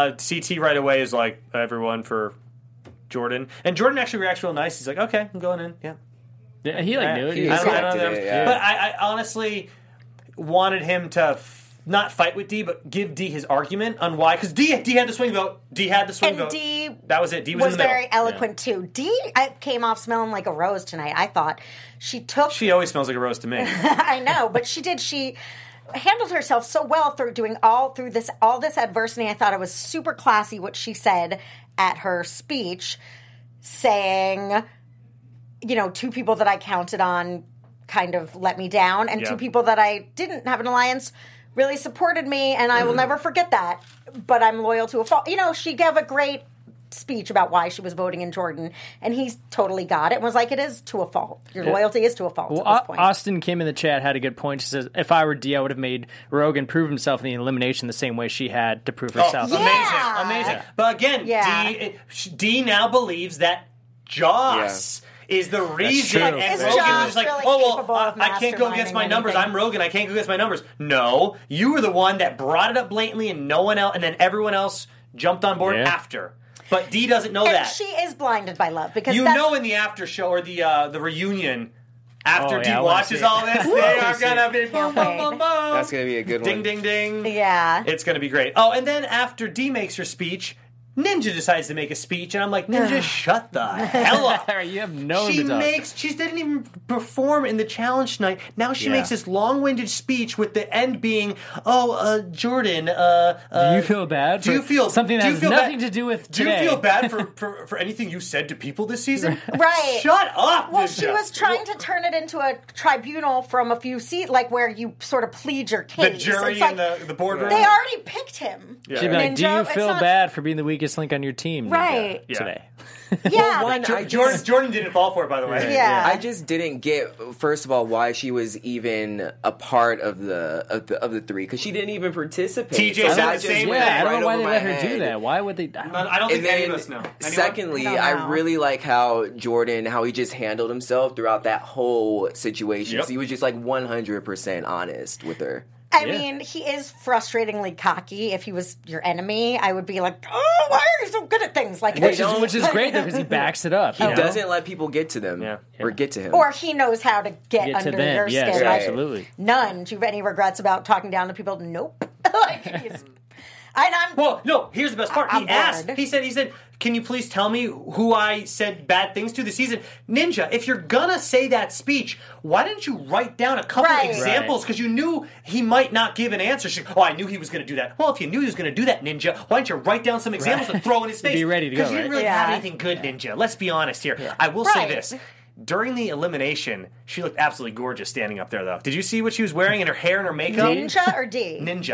CT right away is like everyone for Jordan, and Jordan actually reacts real nice. He's like, "Okay, I'm going in." Yeah, Yeah, he knew it. he He was expected like, it, yeah. But I honestly wanted him to not fight with D, but give D his argument on why. Because D had the swing vote. D had the swing And vote. D that was it. D was in the middle. very eloquent too. D came off smelling like a rose tonight. I thought she took. She always smells like a rose to me. I know, but she did. She handled herself so well through doing all this adversity. I thought it was super classy what she said at her speech, saying, two people that I counted on kind of let me down, and Yeah. two people that I didn't have an alliance really supported me, and I will never forget that. But I'm loyal to a fault. She gave a great speech about why she was voting in Jordan, and he's totally got it and was like, it is to a fault. Your loyalty is to a fault Well, at this point. Austin Kim in the chat had a good point. She says, if I were D, I would have made Rogan prove himself in the elimination the same way she had to prove herself. yeah. Amazing. But again, Yeah. D now believes that Joss is the reason, true. and Is Rogan Joss was like, really "Oh capable well, of I can't go against my masterminding numbers. anything?" I'm Rogan. I can't go against my numbers." No, you were the one that brought it up blatantly, and no one else, and then everyone else jumped on board Yeah. after. But D doesn't know and that. she is blinded by love because You that's, know, in the after show or the reunion. After Oh, D yeah, I wanna watches see it. all this, they are gonna be boom, boom, wait. boom, boom. That's gonna be a good Ding, one. ding, ding. Yeah. It's going to be great. Oh, and then after D makes her speech, Ninja decides to make a speech, and I'm like, Ninja, shut the hell up. You have no She to talk. she didn't even perform in the challenge tonight. Now she Yeah. makes this long-winded speech with the end being, Jordan, Do you feel bad? do you for feel something that do you has feel nothing bad- to do with Do today? you feel bad for anything you said to people this season? Right. Shut up. Well, Ninja. she was trying to turn it into a tribunal from a few seats, like where you sort of plead your case. the jury It's like, in the boardroom. they already picked him. Yeah. She'd be like, Ninja, do you it's feel not- bad for being the weakest link on your team Right. Yeah. today? Yeah. One, like- I Jordan didn't fall for it, by the way. Yeah. I just didn't get, first of all, why she was even a part of the three because she didn't even participate. TJ said that the just same went thing. I don't right know why over they my let her head. do that. Why would they? I don't think And any of then, us know. Anyone? secondly, I don't I know. really like how Jordan, how he just handled himself throughout that whole situation. Yep. So he was just like 100% honest with her. I Yeah. mean, he is frustratingly cocky. If he was your enemy, I would be like, oh, why are you so good at things? Like, Which is great though because he backs it up. He you know? doesn't let people get to them Yeah. or get to him. or he knows how to get Get to under them. your Yes, skin. Like, absolutely. none. Do you have any regrets about talking down to people? Nope. Like, he's, and I'm. Well, no. Here's the best part. I'm He asked. bored. He said, "Can you please tell me who I said bad things to this season?" Ninja, if you're gonna say that speech, why didn't you write down a couple Right. examples? Because you knew he might not give an answer. I knew he was gonna do that. Well, if you knew he was gonna do that, Ninja, why didn't you write down some examples to throw in his face? Be ready to go, Because you didn't right? really Yeah. have anything good, Ninja. Let's be honest here. I will say Right. this. During the elimination, she looked absolutely gorgeous standing up there, though. Did you see what she was wearing in her hair and her makeup? Ninja or D? Ninja.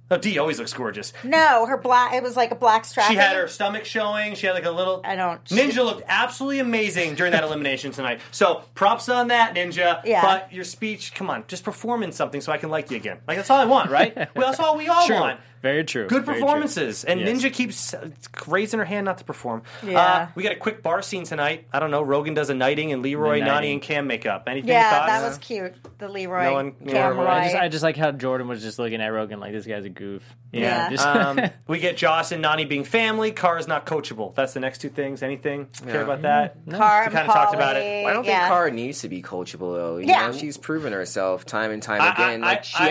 Oh, Dee always looks gorgeous. No, her black. It was like a black strap. She had her stomach showing. She had like a little. Ninja looked absolutely amazing during that elimination tonight. So props on that, Ninja. Yeah. But your speech, come on, just perform in something so I can like you again. Like that's all I want, right? Well, that's all we all want. Very true. Good Very performances. true. And Ninja keeps raising her hand not to perform. Yeah. We got a quick bar scene tonight. I don't know. Rogan does a knighting and Leroy, Nani, and Cam make up. Anything Yeah, thoughts? that was cute. The Leroy, No one- Cam, Leroy. Roy. I just like how Jordan was just looking at Rogan like this guy's a goof. Yeah. Just- We get Joss and Nani being family. Car is not coachable. That's the next two things. Anything? Care about that? Car We and kinda talked about Polly, it. I don't yeah. think Cara needs to be coachable though. You Yeah. know, she's proven herself time and time again.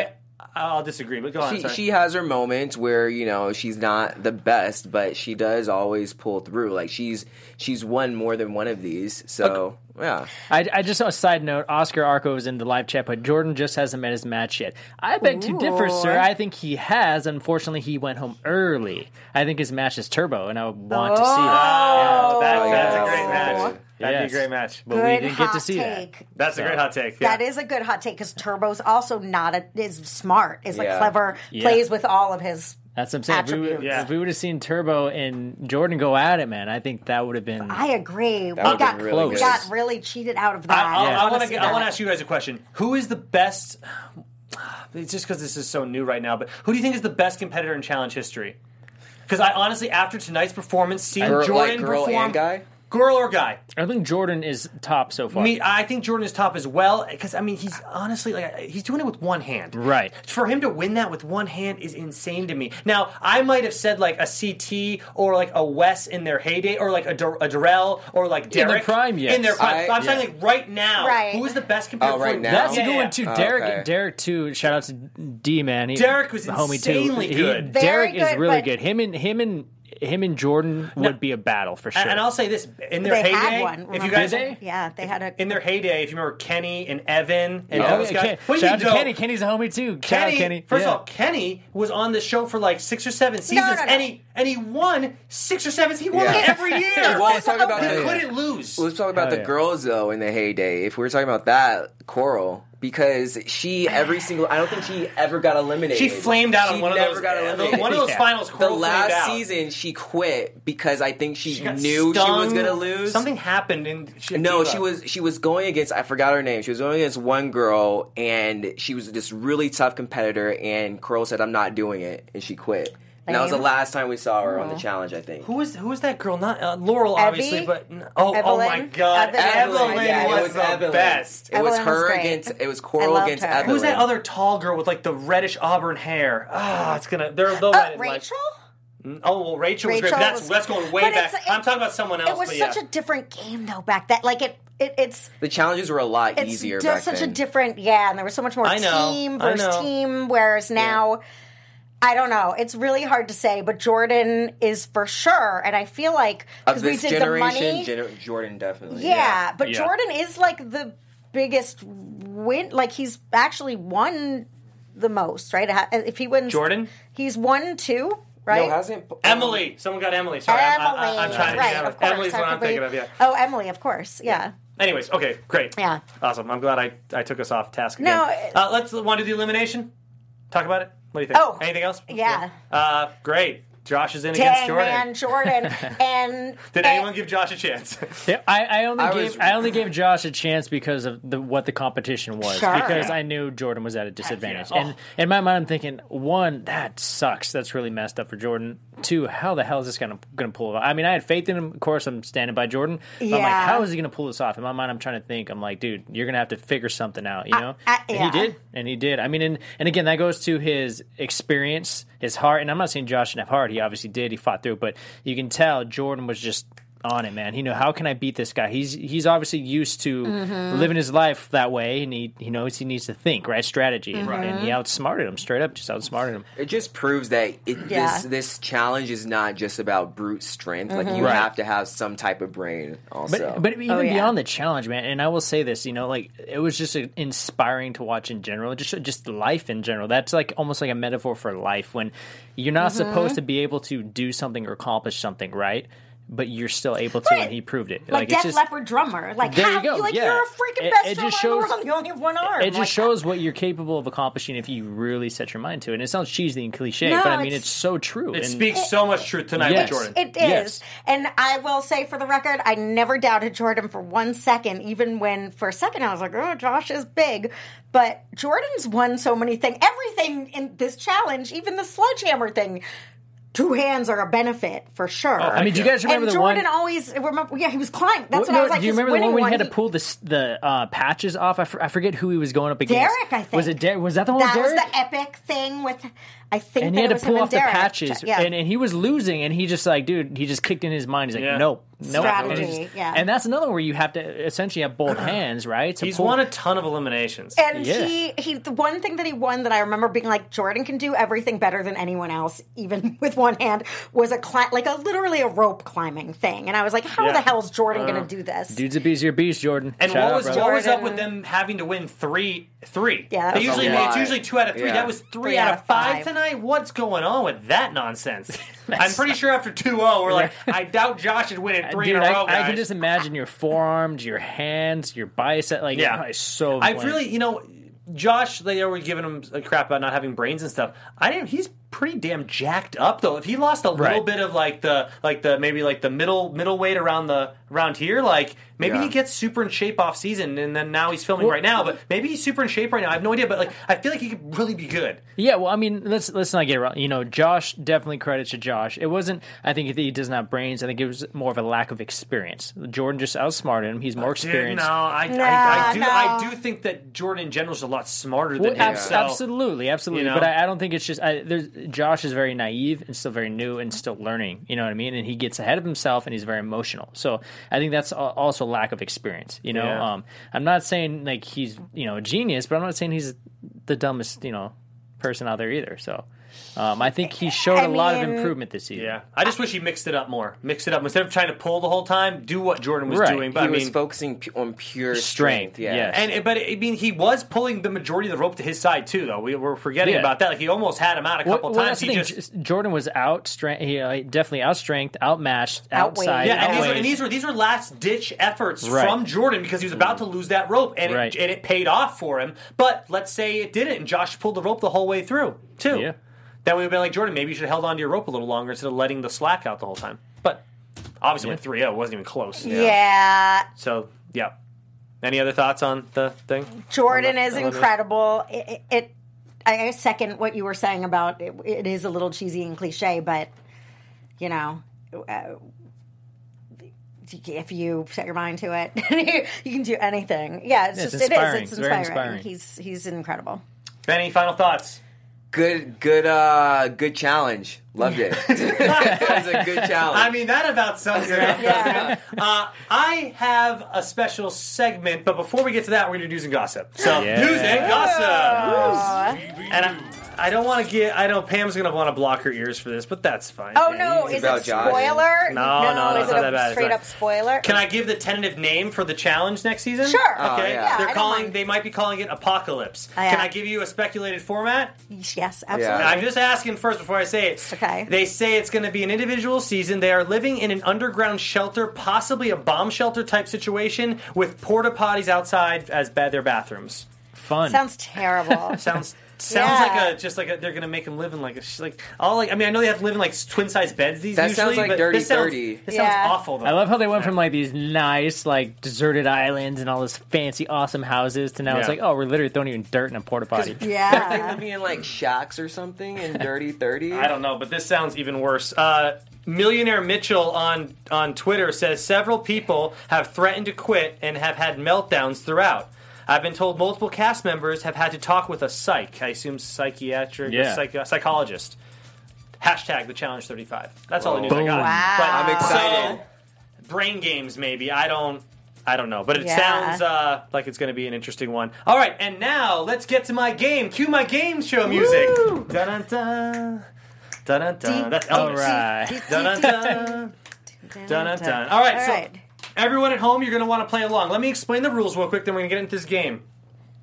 I'll disagree, but go on. Sorry. She has her moments where, you know, she's not the best, but she does always pull through. Like she's won more than one of these. So yeah. I just on a side note, Oscar Arco is in the live chat, but Jordan just hasn't met his match yet. I beg to differ, sir. I think he has. Unfortunately, he went home early. I think his match is Turbo, and I would want to see that. Oh, that's a yeah. great match. That'd be Yes. a great match. But Good we didn't get to hot see that. take. That's a great hot take. Yeah. That is a good hot take because Turbo's also is smart, is like Yeah. clever, plays with all of his. That's what I'm saying. Attributes. If we would have seen Turbo and Jordan go at it, man, I think that would have been. I agree. We would've got been really we good. got really cheated out of that. I want wanna see to that. ask you guys a question. Who is the best? It's just because this is so new right now, but who do you think is the best competitor in challenge history? Because I honestly, after tonight's performance, seeing Jordan girl perform, and guy? girl or guy. I think Jordan is top so far. I think Jordan is top as well because I mean he's honestly like he's doing it with one hand. Right. For him to win that with one hand is insane to me. Now I might have said like a CT or like a Wes in their heyday or like a Darrell or like Derek their prime, yes. in their prime. I'm saying like right now. Right. Who is the best competitor? right for now? That's a good Yeah. one too. Oh, Derek, okay. Derek too. Shout out to D man. Derek was the homie insanely too. good. Very Derek is good, really but- good. Him and Jordan would be a battle for sure. And I'll say this: in their They heyday, had one. if remember? you guys, Did they? Yeah, they had a. in their heyday, if you remember Kenny and Evan and Oh, those yeah, guys, what do you shout out mean, to though? Kenny. Kenny's a homie too. Shout out Kenny. First Yeah. of all, Kenny was on the show for like 6 or 7 seasons, no. and he won 6 or 7. He won Yeah. every year. Well, let's talk about he the- couldn't lose. Let's talk about Oh, the yeah. girls though in the heyday. If we're talking about that, Coral, because she I don't think she ever got eliminated. She flamed out on She one of never those. got eliminated. One of those Yeah. finals. The Coral flamed last out. season, she quit because I think she got knew she stung. was going to lose. Something happened, and she No, gave up. she was going against, I forgot her name. She was going against one girl, and she was this really tough competitor. And Coral said, "I'm not doing it," and she quit. And that was the Lame. last time we saw her on the challenge, I think. Who was that girl? Not Laurel, Evie? obviously, but oh Evelyn? my God, Evelyn. Evelyn Yeah, it was the Evelyn. best. It was Evelyn was her great. against. It was I Coral loved against her. Evelyn. Who's that other tall girl with like the reddish auburn hair? It's gonna. They'll let it, like- Rachel? Oh well, Rachel was great. Rachel But was- that's going way but back. it's- I'm talking about someone else. It was but such yeah. a different game though back then. Like it's The challenges were a lot it's easier just back such then. a different and there was so much more I know, team I versus know. team. Whereas now, I don't know. It's really hard to say, but Jordan is for sure, and I feel like Of because we this did the generation, money. Jordan definitely. Yeah, but Yeah. Jordan is like the biggest win. Like he's actually won the most, right? If he wins, Jordan? he's won 2, right? No, hasn't Emily. Someone got Emily. Sorry, Emily, I'm trying to right? think Of course, Emily's what I'm thinking of. Yeah. Oh, Emily, of course. Yeah. Anyways, okay, great. Yeah. Awesome. I'm glad I took us off task again. No, Let's want to do the elimination. Talk about it. What do you think? Oh, Anything else? yeah. Great. Josh is in against Dang, Jordan. man, Jordan. And Did anyone give Josh a chance? Yeah, I was- only gave Josh a chance because of what the competition was. Sure. Because Yeah. I knew Jordan was at a disadvantage. yeah. And in my mind, I'm thinking, 1, that sucks. That's really messed up for Jordan. 2, how the hell is this going to pull it off? I mean, I had faith in him. Of course, I'm standing by Jordan. But I'm like, Yeah. how is he going to pull this off? In my mind, I'm trying to think. I'm like, dude, you're going to have to figure something out, you know? And yeah. he did. And he did. I mean, and again, that goes to his experience, his heart. And I'm not saying Josh didn't have heart. He obviously did. He fought through. But you can tell Jordan was just on it, man. How can I beat this guy? He's obviously used to living his life that way, and he knows he needs to think, right? Strategy. And he outsmarted him, straight up, just outsmarted him. It just proves that Yeah. this challenge is not just about brute strength. Like you Right. have to have some type of brain also. But even yeah. beyond the challenge, man, and I will say this, like it was just inspiring to watch in general, just life in general. That's like almost like a metaphor for life when you're not supposed to be able to do something or accomplish something, right? but you're still able to, and he proved it. Like it's Def just, Leppard drummer. Like, there how, you go. like Yeah. you're a freaking It best just drummer in shows- the world. You only have one arm. It just Like, shows what you're capable of accomplishing if you really set your mind to it. And it sounds cheesy and cliche, No, but I mean, it's- it's so true. It And- speaks so much truth tonight Yes. with Jordan. It is. Yes. And I will say for the record, I never doubted Jordan for 1 second, even when for a second I was like, oh, Josh is big. But Jordan's won so many things. Everything in this challenge, even the sledgehammer thing, 2 hands are a benefit for sure. I mean, do you guys remember and the one? Jordan always remember. Yeah, he was climbing. That's what No, I was like. do you his remember the one winning when he had to he- pull the patches off? I forget who he was going up against. Derek, I think. Was it Derek? Was that the one That with was Derek? the epic thing with. I think And that he had it to was pull him off the and Derek. patches, Yeah. and he was losing, and he just like, dude, he just kicked in his mind. He's like, Yeah. nope. Strategy, And, he just- yeah. and that's another where you have to essentially have both hands, right? to He's pull- won a ton of eliminations. And Yeah. he the one thing that he won that I remember being like, Jordan can do everything better than anyone else, even with one hand, was literally a rope climbing thing. And I was like, how Yeah. the hell is Jordan going to do this? Dude's a beast, you're a beast, Jordan. And Shout what out, was brother. what was up Jordan. with them having to win three? Yeah, that They was usually a lot. it's usually 2 out of 3. Yeah. That was 3 3 out out of of 5 5. tonight. What's going on with that nonsense? I'm pretty sure after 2-0, we're like, I doubt Josh would win it 3 Dude, in a row. I can guys. just imagine your forearms, your hands, your bicep. Like, Yeah. it's so. I inflamed. really, Josh, they were giving him a crap about not having brains and stuff. He's pretty damn jacked up though. If he lost a little Right. bit of the middle weight around here, like maybe Yeah. he gets super in shape off season, and then now he's filming right now. But maybe he's super in shape right now. I have no idea, but like I feel like he could really be good. Yeah, well, I mean, let's not get it wrong. Josh, definitely credit to Josh. It wasn't. I think he doesn't have brains. I think it was more of a lack of experience. Jordan just outsmarted him. He's more experienced. Dude, no, I do think that Jordan in general is a lot smarter than him. So, Absolutely. You know? But I don't think it's just. Josh is very naive and still very new and still learning. You know what I mean? And he gets ahead of himself and he's very emotional. So I think that's also lack of experience. Yeah. I'm not saying like he's a genius, but I'm not saying he's the dumbest person out there either. So. I think he showed a lot of improvement this season. Yeah, I just wish he mixed it up more. Mix it up instead of trying to pull the whole time. Do what Jordan was Right. doing. But He I mean, was focusing on pure Strength, strength. Yeah. yes. but I mean, he was pulling the majority of the rope to his side too. Though we're forgetting Yeah. about that. Like he almost had him out a couple Well, times. that's the He thing. just Jordan was definitely outstrength, outmatched, Outweighed. outside. yeah, outweighed. and these were last ditch efforts Right. from Jordan because he was about to lose that rope, and Right. it paid off for him. But let's say it didn't, and Josh pulled the rope the whole way through too. Yeah. Then we'd have been like, Jordan, maybe you should have held onto your rope a little longer instead of letting the slack out the whole time. But obviously, with 3-0, it wasn't even close. Yeah. So, yeah. Any other thoughts on the thing? Jordan is on the- incredible. I second what you were saying about it is a little cheesy and cliche, but if you set your mind to it, you can do anything. Yeah, It's it is. inspiring. It's It's very inspiring. inspiring. He's incredible. Benny, final thoughts? Good challenge. Loved it. It was a good challenge. I mean, that about sums it up, doesn't it? I have a special segment, but before we get to that, we're going to do news and gossip. So, Yeah. news and gossip! And I don't want to get... I know Pam's going to want to block her ears for this, but that's fine. Oh no! It's Is about it Josh. spoiler? No, Is it's it not that a bad. It's straight not- up spoiler? Can I give the tentative name for the challenge next season? Sure. Oh, Okay. yeah. They're I don't calling. mind. They might be calling it Apocalypse. Yeah. Can I give you a speculated format? Yes, absolutely. Yeah. I'm just asking first before I say it. Okay. They say it's going to be an individual season. They are living in an underground shelter, possibly a bomb shelter type situation, with porta potties outside as their bathrooms. Fun. Sounds terrible. Sounds Yeah. like they're going to make them live in I know they have to live in like twin size beds. These That usually, sounds like but Dirty this sounds, 30. This sounds Yeah. awful though. I love how they went from like these nice, like deserted islands and all this fancy, awesome houses to now it's Yeah. like, oh, we're literally throwing you in dirt in a porta potty. Are they Yeah. living in like shacks or something in Dirty 30? I don't know, but this sounds even worse. Millionaire Mitchell on Twitter says several people have threatened to quit and have had meltdowns throughout. I've been told multiple cast members have had to talk with a psych. I assume psychiatric, Yeah. psychologist. Hashtag the challenge 35. That's all the news I Boom. got. Wow. But, I'm excited. So, brain games, maybe. I don't know, but it Yeah. sounds like it's going to be an interesting one. All right, and now let's get to my game. Cue my game show music. Woo. Dun-dun-dun. Dun-dun-dun. That's All Elvis. right. Dun-dun-dun. Dun-dun-dun. All right, so everyone at home, you're going to want to play along. Let me explain the rules real quick, then we're going to get into this game.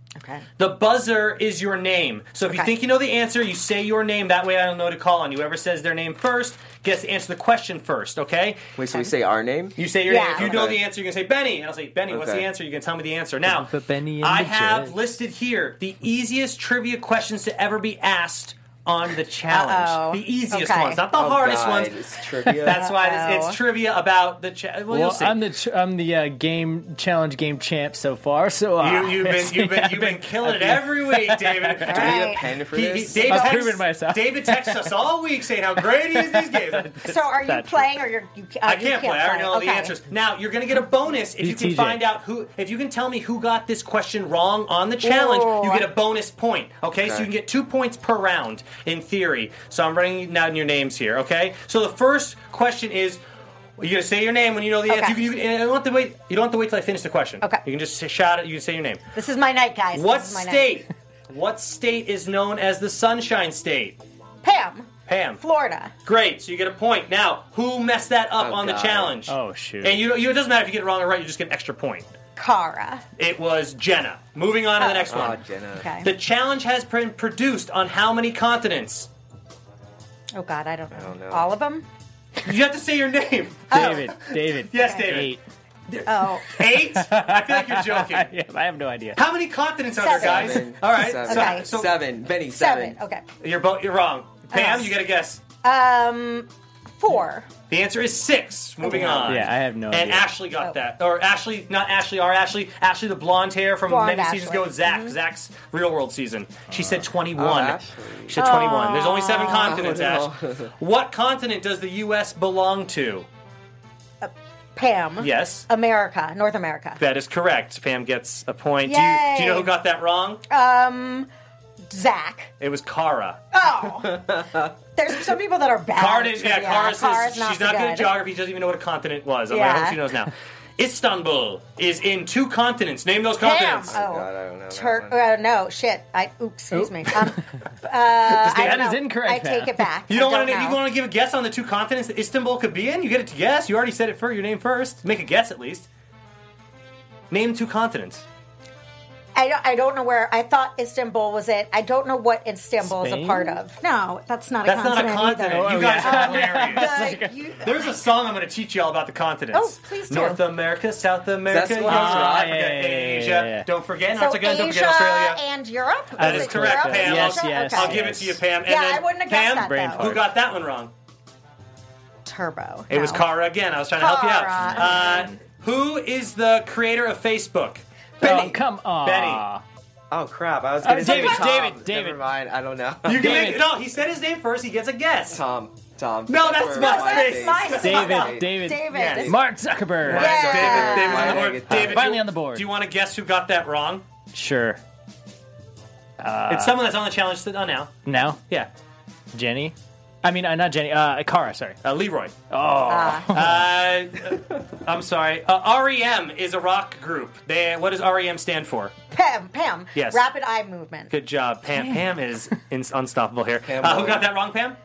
Okay. The buzzer is your name. So if you Okay. think you know the answer, you say your name. That way I don't know to call on you. Whoever says their name first gets to answer the question first, okay? Wait, so we say our name? You say your Yeah. name. If you know Okay. the answer, you're going to say Benny. And I'll say, Benny, what's the Okay. answer? You can tell me the answer. Now, Put Benny in I the have jet. listed here the easiest trivia questions to ever be asked on the challenge. Uh-oh. The easiest Okay. ones, not the hardest God, ones. It's trivia. That's why it's Uh-oh. trivia about the challenge. Well, you'll Well, see. I'm the game challenge game champ so far. So You've been killing it every week, David. Do we need Right. a pen for this? David I've texts- proven myself. David texts us all week saying how great he is these games. So are you That's playing or you I you can't play. I already know all the Okay. answers. Now you're going to get a bonus if you can TJ. find out if you can tell me who got this question wrong on the challenge. Ooh. You get a bonus point. Okay, so you can get 2 points per round in theory. So I'm running down your names here. Okay, so the first question is. You're gonna say your name when you know the Okay. answer. You don't have to wait. You don't have to wait till I finish the question. Okay. You can just shout it. You can say your name. This is my night, guys. What This is my state? What state is known as the Sunshine State? Night. Pam. Pam. Florida. Great. So you get a point. Now, who messed that up Oh, on the God. challenge? Oh, shoot. And it doesn't matter if you get it wrong or right. You just get an extra point. Cara. It was Jenna. Moving on to the next Oh, one. Jenna. Okay. The challenge has been produced on how many continents? Oh God, I don't know. don't know. All of them. You have to say your name. David. Yes, David. 8. Oh. 8? I feel like you're joking. Yeah, I have no idea. How many continents are there, guys? Seven. All right. Seven. Okay. So, Seven. Benny, Seven. seven. Okay. you're wrong. Pam, Oh. you get a guess. 4. The answer is 6. Moving on. Yeah, I have no And idea. Ashley got that. Or Ashley, not Ashley, our Ashley. Ashley, the blonde hair from Blonde many seasons Ashley. ago. Zach. Zach's Real World season. She said 21. Oh, Ashley. She said 21. There's only 7 continents, no. Ash. What continent does the U.S. belong to? Pam. Yes. America. North America. That is correct. Pam gets a point. Do Yay. you know who got that wrong? Zach. It was Kara. Oh. There's some people that are bad. Kara, at yeah, trivia. Kara says Kara's she's not good at geography. She doesn't even know what a continent was. I Yeah. hope she knows now. Istanbul is in 2 continents. Name those Pam. continents. Oh. God, I don't know. that one. No, shit. Excuse me. I That don't is know. incorrect, I take Pam. it back. You don't I want to. know. You want to give a guess on the 2 continents that Istanbul could be in? You get it to guess. You already said it for your name first. Make a guess at least. Name 2 continents. I don't know where. I thought Istanbul was it. I don't know what Istanbul is a Spain? part of. No, that's not That's a not a continent continent. either. You guys are hilarious. The- There's a song I'm going to teach you all about the continents. Oh, please do. North America, South America, That's what Europe, I was right. Africa, Yeah, Asia. yeah. Don't forget So Antarctica. Don't Asia forget Australia. and Europe? That Was is it correct, Europe Pam. and Yes, Asia? yes. Okay. I'll give it to you, Pam. And Yeah, then, I wouldn't have Pam, guessed that, brain though. fart. Who got that one wrong? Turbo. It was No. Kara again. I was trying to help you out. Kara. Who is the creator of Facebook? Oh, come on. Benny. Oh crap! I was gonna say David, Tom. David. Never mind. I don't know. You can David. make, no, he said his name first. He gets a guess. Tom. No, that's where MySpace. David. David. Yes. Mark Zuckerberg. Yeah. David's on the Why did I board. get that? David, Finally do, on the board. Do you want to guess who got that wrong? Sure. It's someone that's on the challenge now. Now? Yeah. Jenny? I mean, not Jenny. Kara, sorry. Leroy. Oh. I'm sorry. REM is a rock group. What does REM stand for? Pam. Yes. Rapid eye movement. Good job, Pam. Pam is unstoppable here. Pam Who Lord. got that wrong, Pam?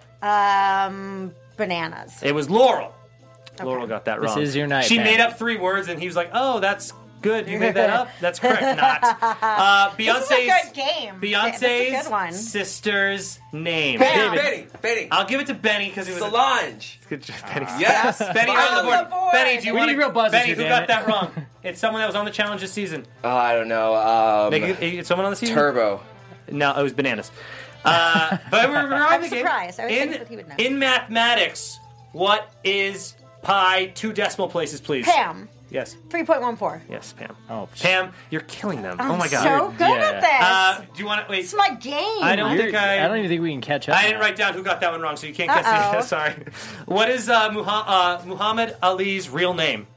Bananas. It was Laurel. Laurel got that This wrong. is your night, She Pam. made up 3 words, and he was like, "Oh, that's good. You made that up. That's correct." Not. This is a good game. Beyonce's This is a good one. sister's name. Benny. Benny. I'll give it to Benny because it was Solange. good job, Benny. Yes. Benny, you're on the board. Benny, do you We want need real buzzers Benny, here, who damn got it. that wrong? It's someone that was on the challenge this season. Oh, I don't know. It's someone on the season. Turbo. No, it was bananas. But we're on I'm the game. surprised. I was thinking that he would know. In mathematics, what is pi 2 decimal places, please? Pam. Yes. 3.14. Yes, Pam. Oh, Pam, you're killing them. I'm oh my god. so good at this. Do you want to wait? It's my game. I don't think I don't even think we can catch up. I didn't write down who got that one wrong, so you can't guess Uh-oh. it. Sorry. What is Muhammad Ali's real name?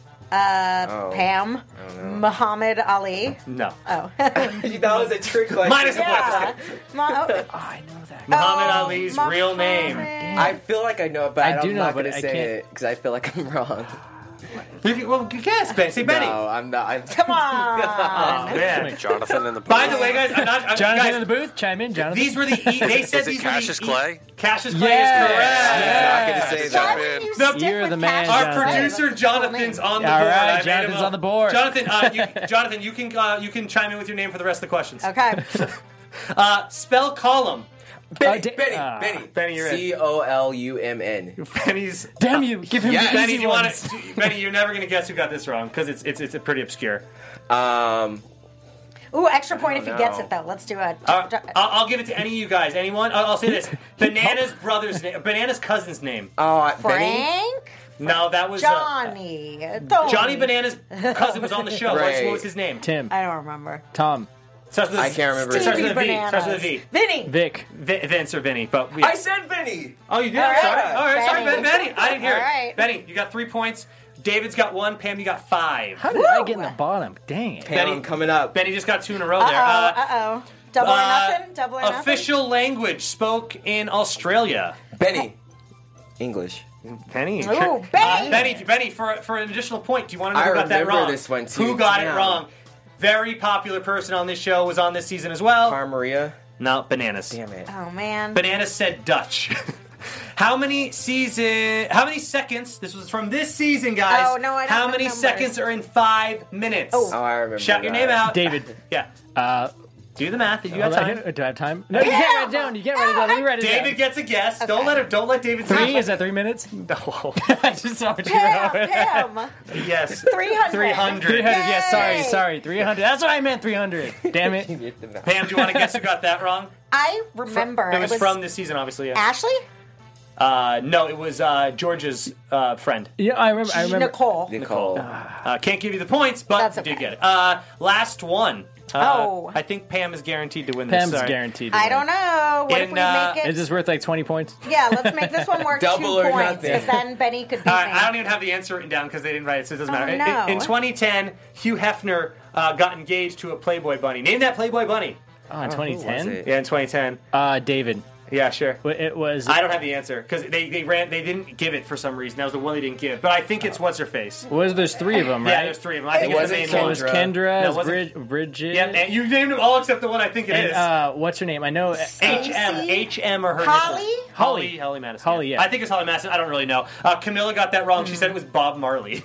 Pam. Muhammad Ali. No. Oh. That was a trick question. Minus a yeah. point. I know that. Muhammad Oh, Ali's real name. Muhammad. I feel like I know it, but I do I'm know, not but going to I say can't- it because I feel like I'm wrong. Well, guess, Ben. Say Benny. No, I'm not. Come on. Oh, man. Jonathan in the booth. By the way, guys, I'm not. Jonathan guys, in the booth, chime in, Jonathan. These were the. They said Is it these Cassius were the. Clay? Cassius Clay Yes. is correct. Not gonna say Why that. didn't you No, stick you're with the man, Cassius Our Jonathan. Clay? producer That's the full Jonathan's name. on the All board. right, I made Jonathan's him on the board. Jonathan, you can chime in with your name for the rest of the questions. Okay. Spell column. Benny, Benny, you're in. Column. Benny's. Damn you! Give him Yes. the Benny, easy do you want ones. to? Benny, you're never gonna guess who got this wrong because it's pretty obscure. Ooh, extra point if he know. gets it though. Let's do it. I'll give it to any of you guys. Anyone? I'll say this: Banana's brother's name, Banana's cousin's name. Benny. Frank? No, that was Johnny. Tony. Johnny Banana's cousin was on the show. Right. What was his name? Tim, I don't remember. Tom, Starts with a- I can't remember. Starts with a V. Bananas. Starts with a V. Vinny. Vic. Vince or Vinny, but yeah. I said Benny. Oh, you did? All I'm right. sorry. All right, sorry, Benny. Benny. I didn't hear All it. right. Benny, you got 3 points. David's got 1. Pam, you got 5. How did I get in the bottom? Dang it! Pam, coming up. Benny just got 2 in a row there. Uh-oh. Double or nothing? Double or nothing? Official language spoke in Australia. Benny. English. Benny. Ooh, Benny. Benny, for an additional point, do you want to know I who got that remember wrong? this one, too. Who got it Yeah. wrong? Very popular person on this show was on this season as well. Maria. No, Bananas. Damn it. Oh, man. Bananas said Dutch. How many seconds? This was from this season, guys. Oh, no, I don't How know many numbers. seconds are in 5 minutes? Oh, I remember. Shout your that. name out. David. Yeah. Do the math. You got time. Do I have time? No, you can't write it down. You can't write it down. Let me write it down. David gets a guess. Okay. Don't let David say 3? Is that 3 minutes? No. I just saw what you Pam, wrote. Pam. Yes. 300. 300. 300. Yeah, Yay. sorry. 300. That's what I meant. 300. Damn it. Pam, do you want to guess who got that wrong? I remember. It was from this season, obviously. Yeah. Ashley? No, it was George's friend. Yeah, I remember. Nicole. Nicole. Can't give you the points, but That's you did okay. get it. Last one. Oh. I think Pam is guaranteed to win this. Pam's Sorry. guaranteed. to I win. don't know. What if In, we make it? Is this worth like 20 points? Yeah, let's make this one worth Double 2 or points, nothing. because then Benny could beat me. I don't even have the answer written down because they didn't write it, so it doesn't matter. no. In 2010, Hugh Hefner got engaged to a Playboy bunny. Name that Playboy bunny. Oh, in was 2010? it? Yeah, in 2010. David. Yeah, sure. It was. I don't have the answer because they didn't give it for some reason. That was the one they didn't give. But I think it's what's her face. There's 3 of them, right? Yeah, there's 3 of them. I think It it's the wasn't main So it one. was Kendra. Kendra, No, it was was Bridget. Yeah, and you named them all except the one I think it is. and what's her name? I know. HM or her Holly? initials. Holly Madison. Holly, yeah. I think it's Holly Madison. I don't really know. Camilla got that wrong. She said it was Bob Marley.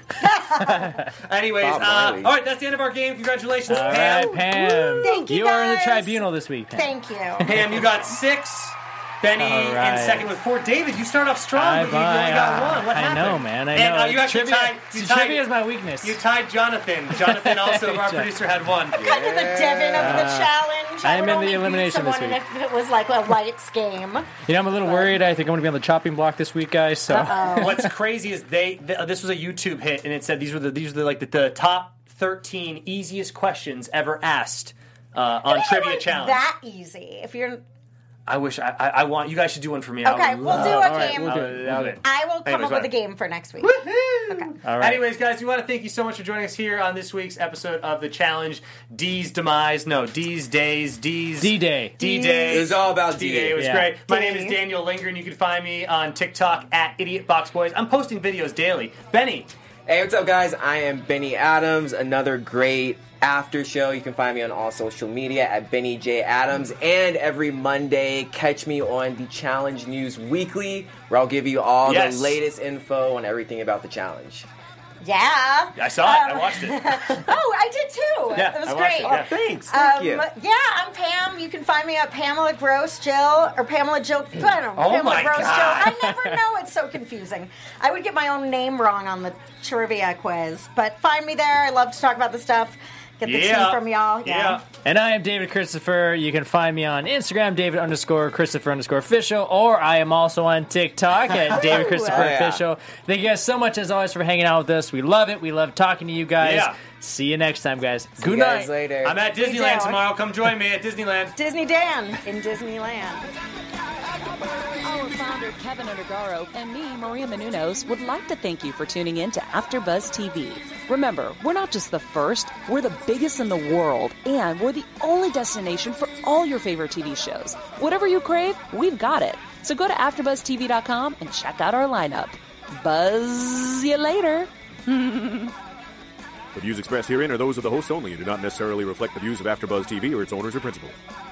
Anyways, Bob Marley. all right, that's the end of our game. Congratulations, All Pam. right, Pam. Thank you, You are in the guys. tribunal this week, Pam. Thank you. Pam, you got 6. Benny All right. in second with 4. David, you start off strong, but you Bye-bye. only got 1. What I happened? know, man. I And, know. you actually Trivia- tied. Trivia is my weakness. You tied Jonathan. Jonathan also, our producer, had 1. Kind of the Devin of the challenge. I am would in the only beat elimination this someone week. If it was like a lights game. You know, I'm a little worried. I think I'm going to be on the chopping block this week, guys. So What's crazy is this was a YouTube hit, and it said these were the top 13 easiest questions ever asked on Trivia Like Challenge. that easy. If you're I wish I want you guys should do one for me. okay, we'll do a all right, game. we'll do it. I'll do it. I will come Anyways, up with a whatever. game for next week. Okay. all right. Anyways, guys, we want to thank you so much for joining us here on this week's episode of the challenge. D's demise, no D's days, D's D-Day. D-Day. It was all about D-Day. It was Yeah. great. My name is D. Daniel Lingren. You can find me on TikTok at IdiotBoxBoys. I'm posting videos daily. Benny. Hey, what's up, guys? I am Benny Adams. Another great after show. You can find me on all social media at Benny J Adams. And every Monday, catch me on the Challenge News Weekly, where I'll give you all Yes. the latest info on everything about the challenge. Yeah. I saw it. I watched it. Oh, I did too. Yeah, it was I watched great. it, yeah. Thanks. Thank you. Yeah, I'm Pam. You can find me at Pamela Gross Jill or Pamela Jill. I don't know. Oh Pamela my Gross God. Jill. I never know. It's so confusing. I would get my own name wrong on the trivia quiz, but find me there. I love to talk about this stuff. Get the tea from y'all. Yeah. And I am David Christopher. You can find me on Instagram, David_Christopher_official, or I am also on TikTok at David Christopher Oh, yeah. Official. Thank you guys so much, as always, for hanging out with us. We love it. We love talking to you guys. Yeah. See you next time, guys. See Good you guys night. later. I'm at We Disneyland do. tomorrow. Come join me at Disneyland. Disney Dan in Disneyland. Our founder, Kevin Undergaro, and me, Maria Menounos, would like to thank you for tuning in to AfterBuzz TV. Remember, we're not just the first, we're the biggest in the world, and we're the only destination for all your favorite TV shows. Whatever you crave, we've got it. So go to AfterBuzzTV.com and check out our lineup. Buzz you later. The views expressed herein are those of the hosts only and do not necessarily reflect the views of AfterBuzz TV or its owners or principals.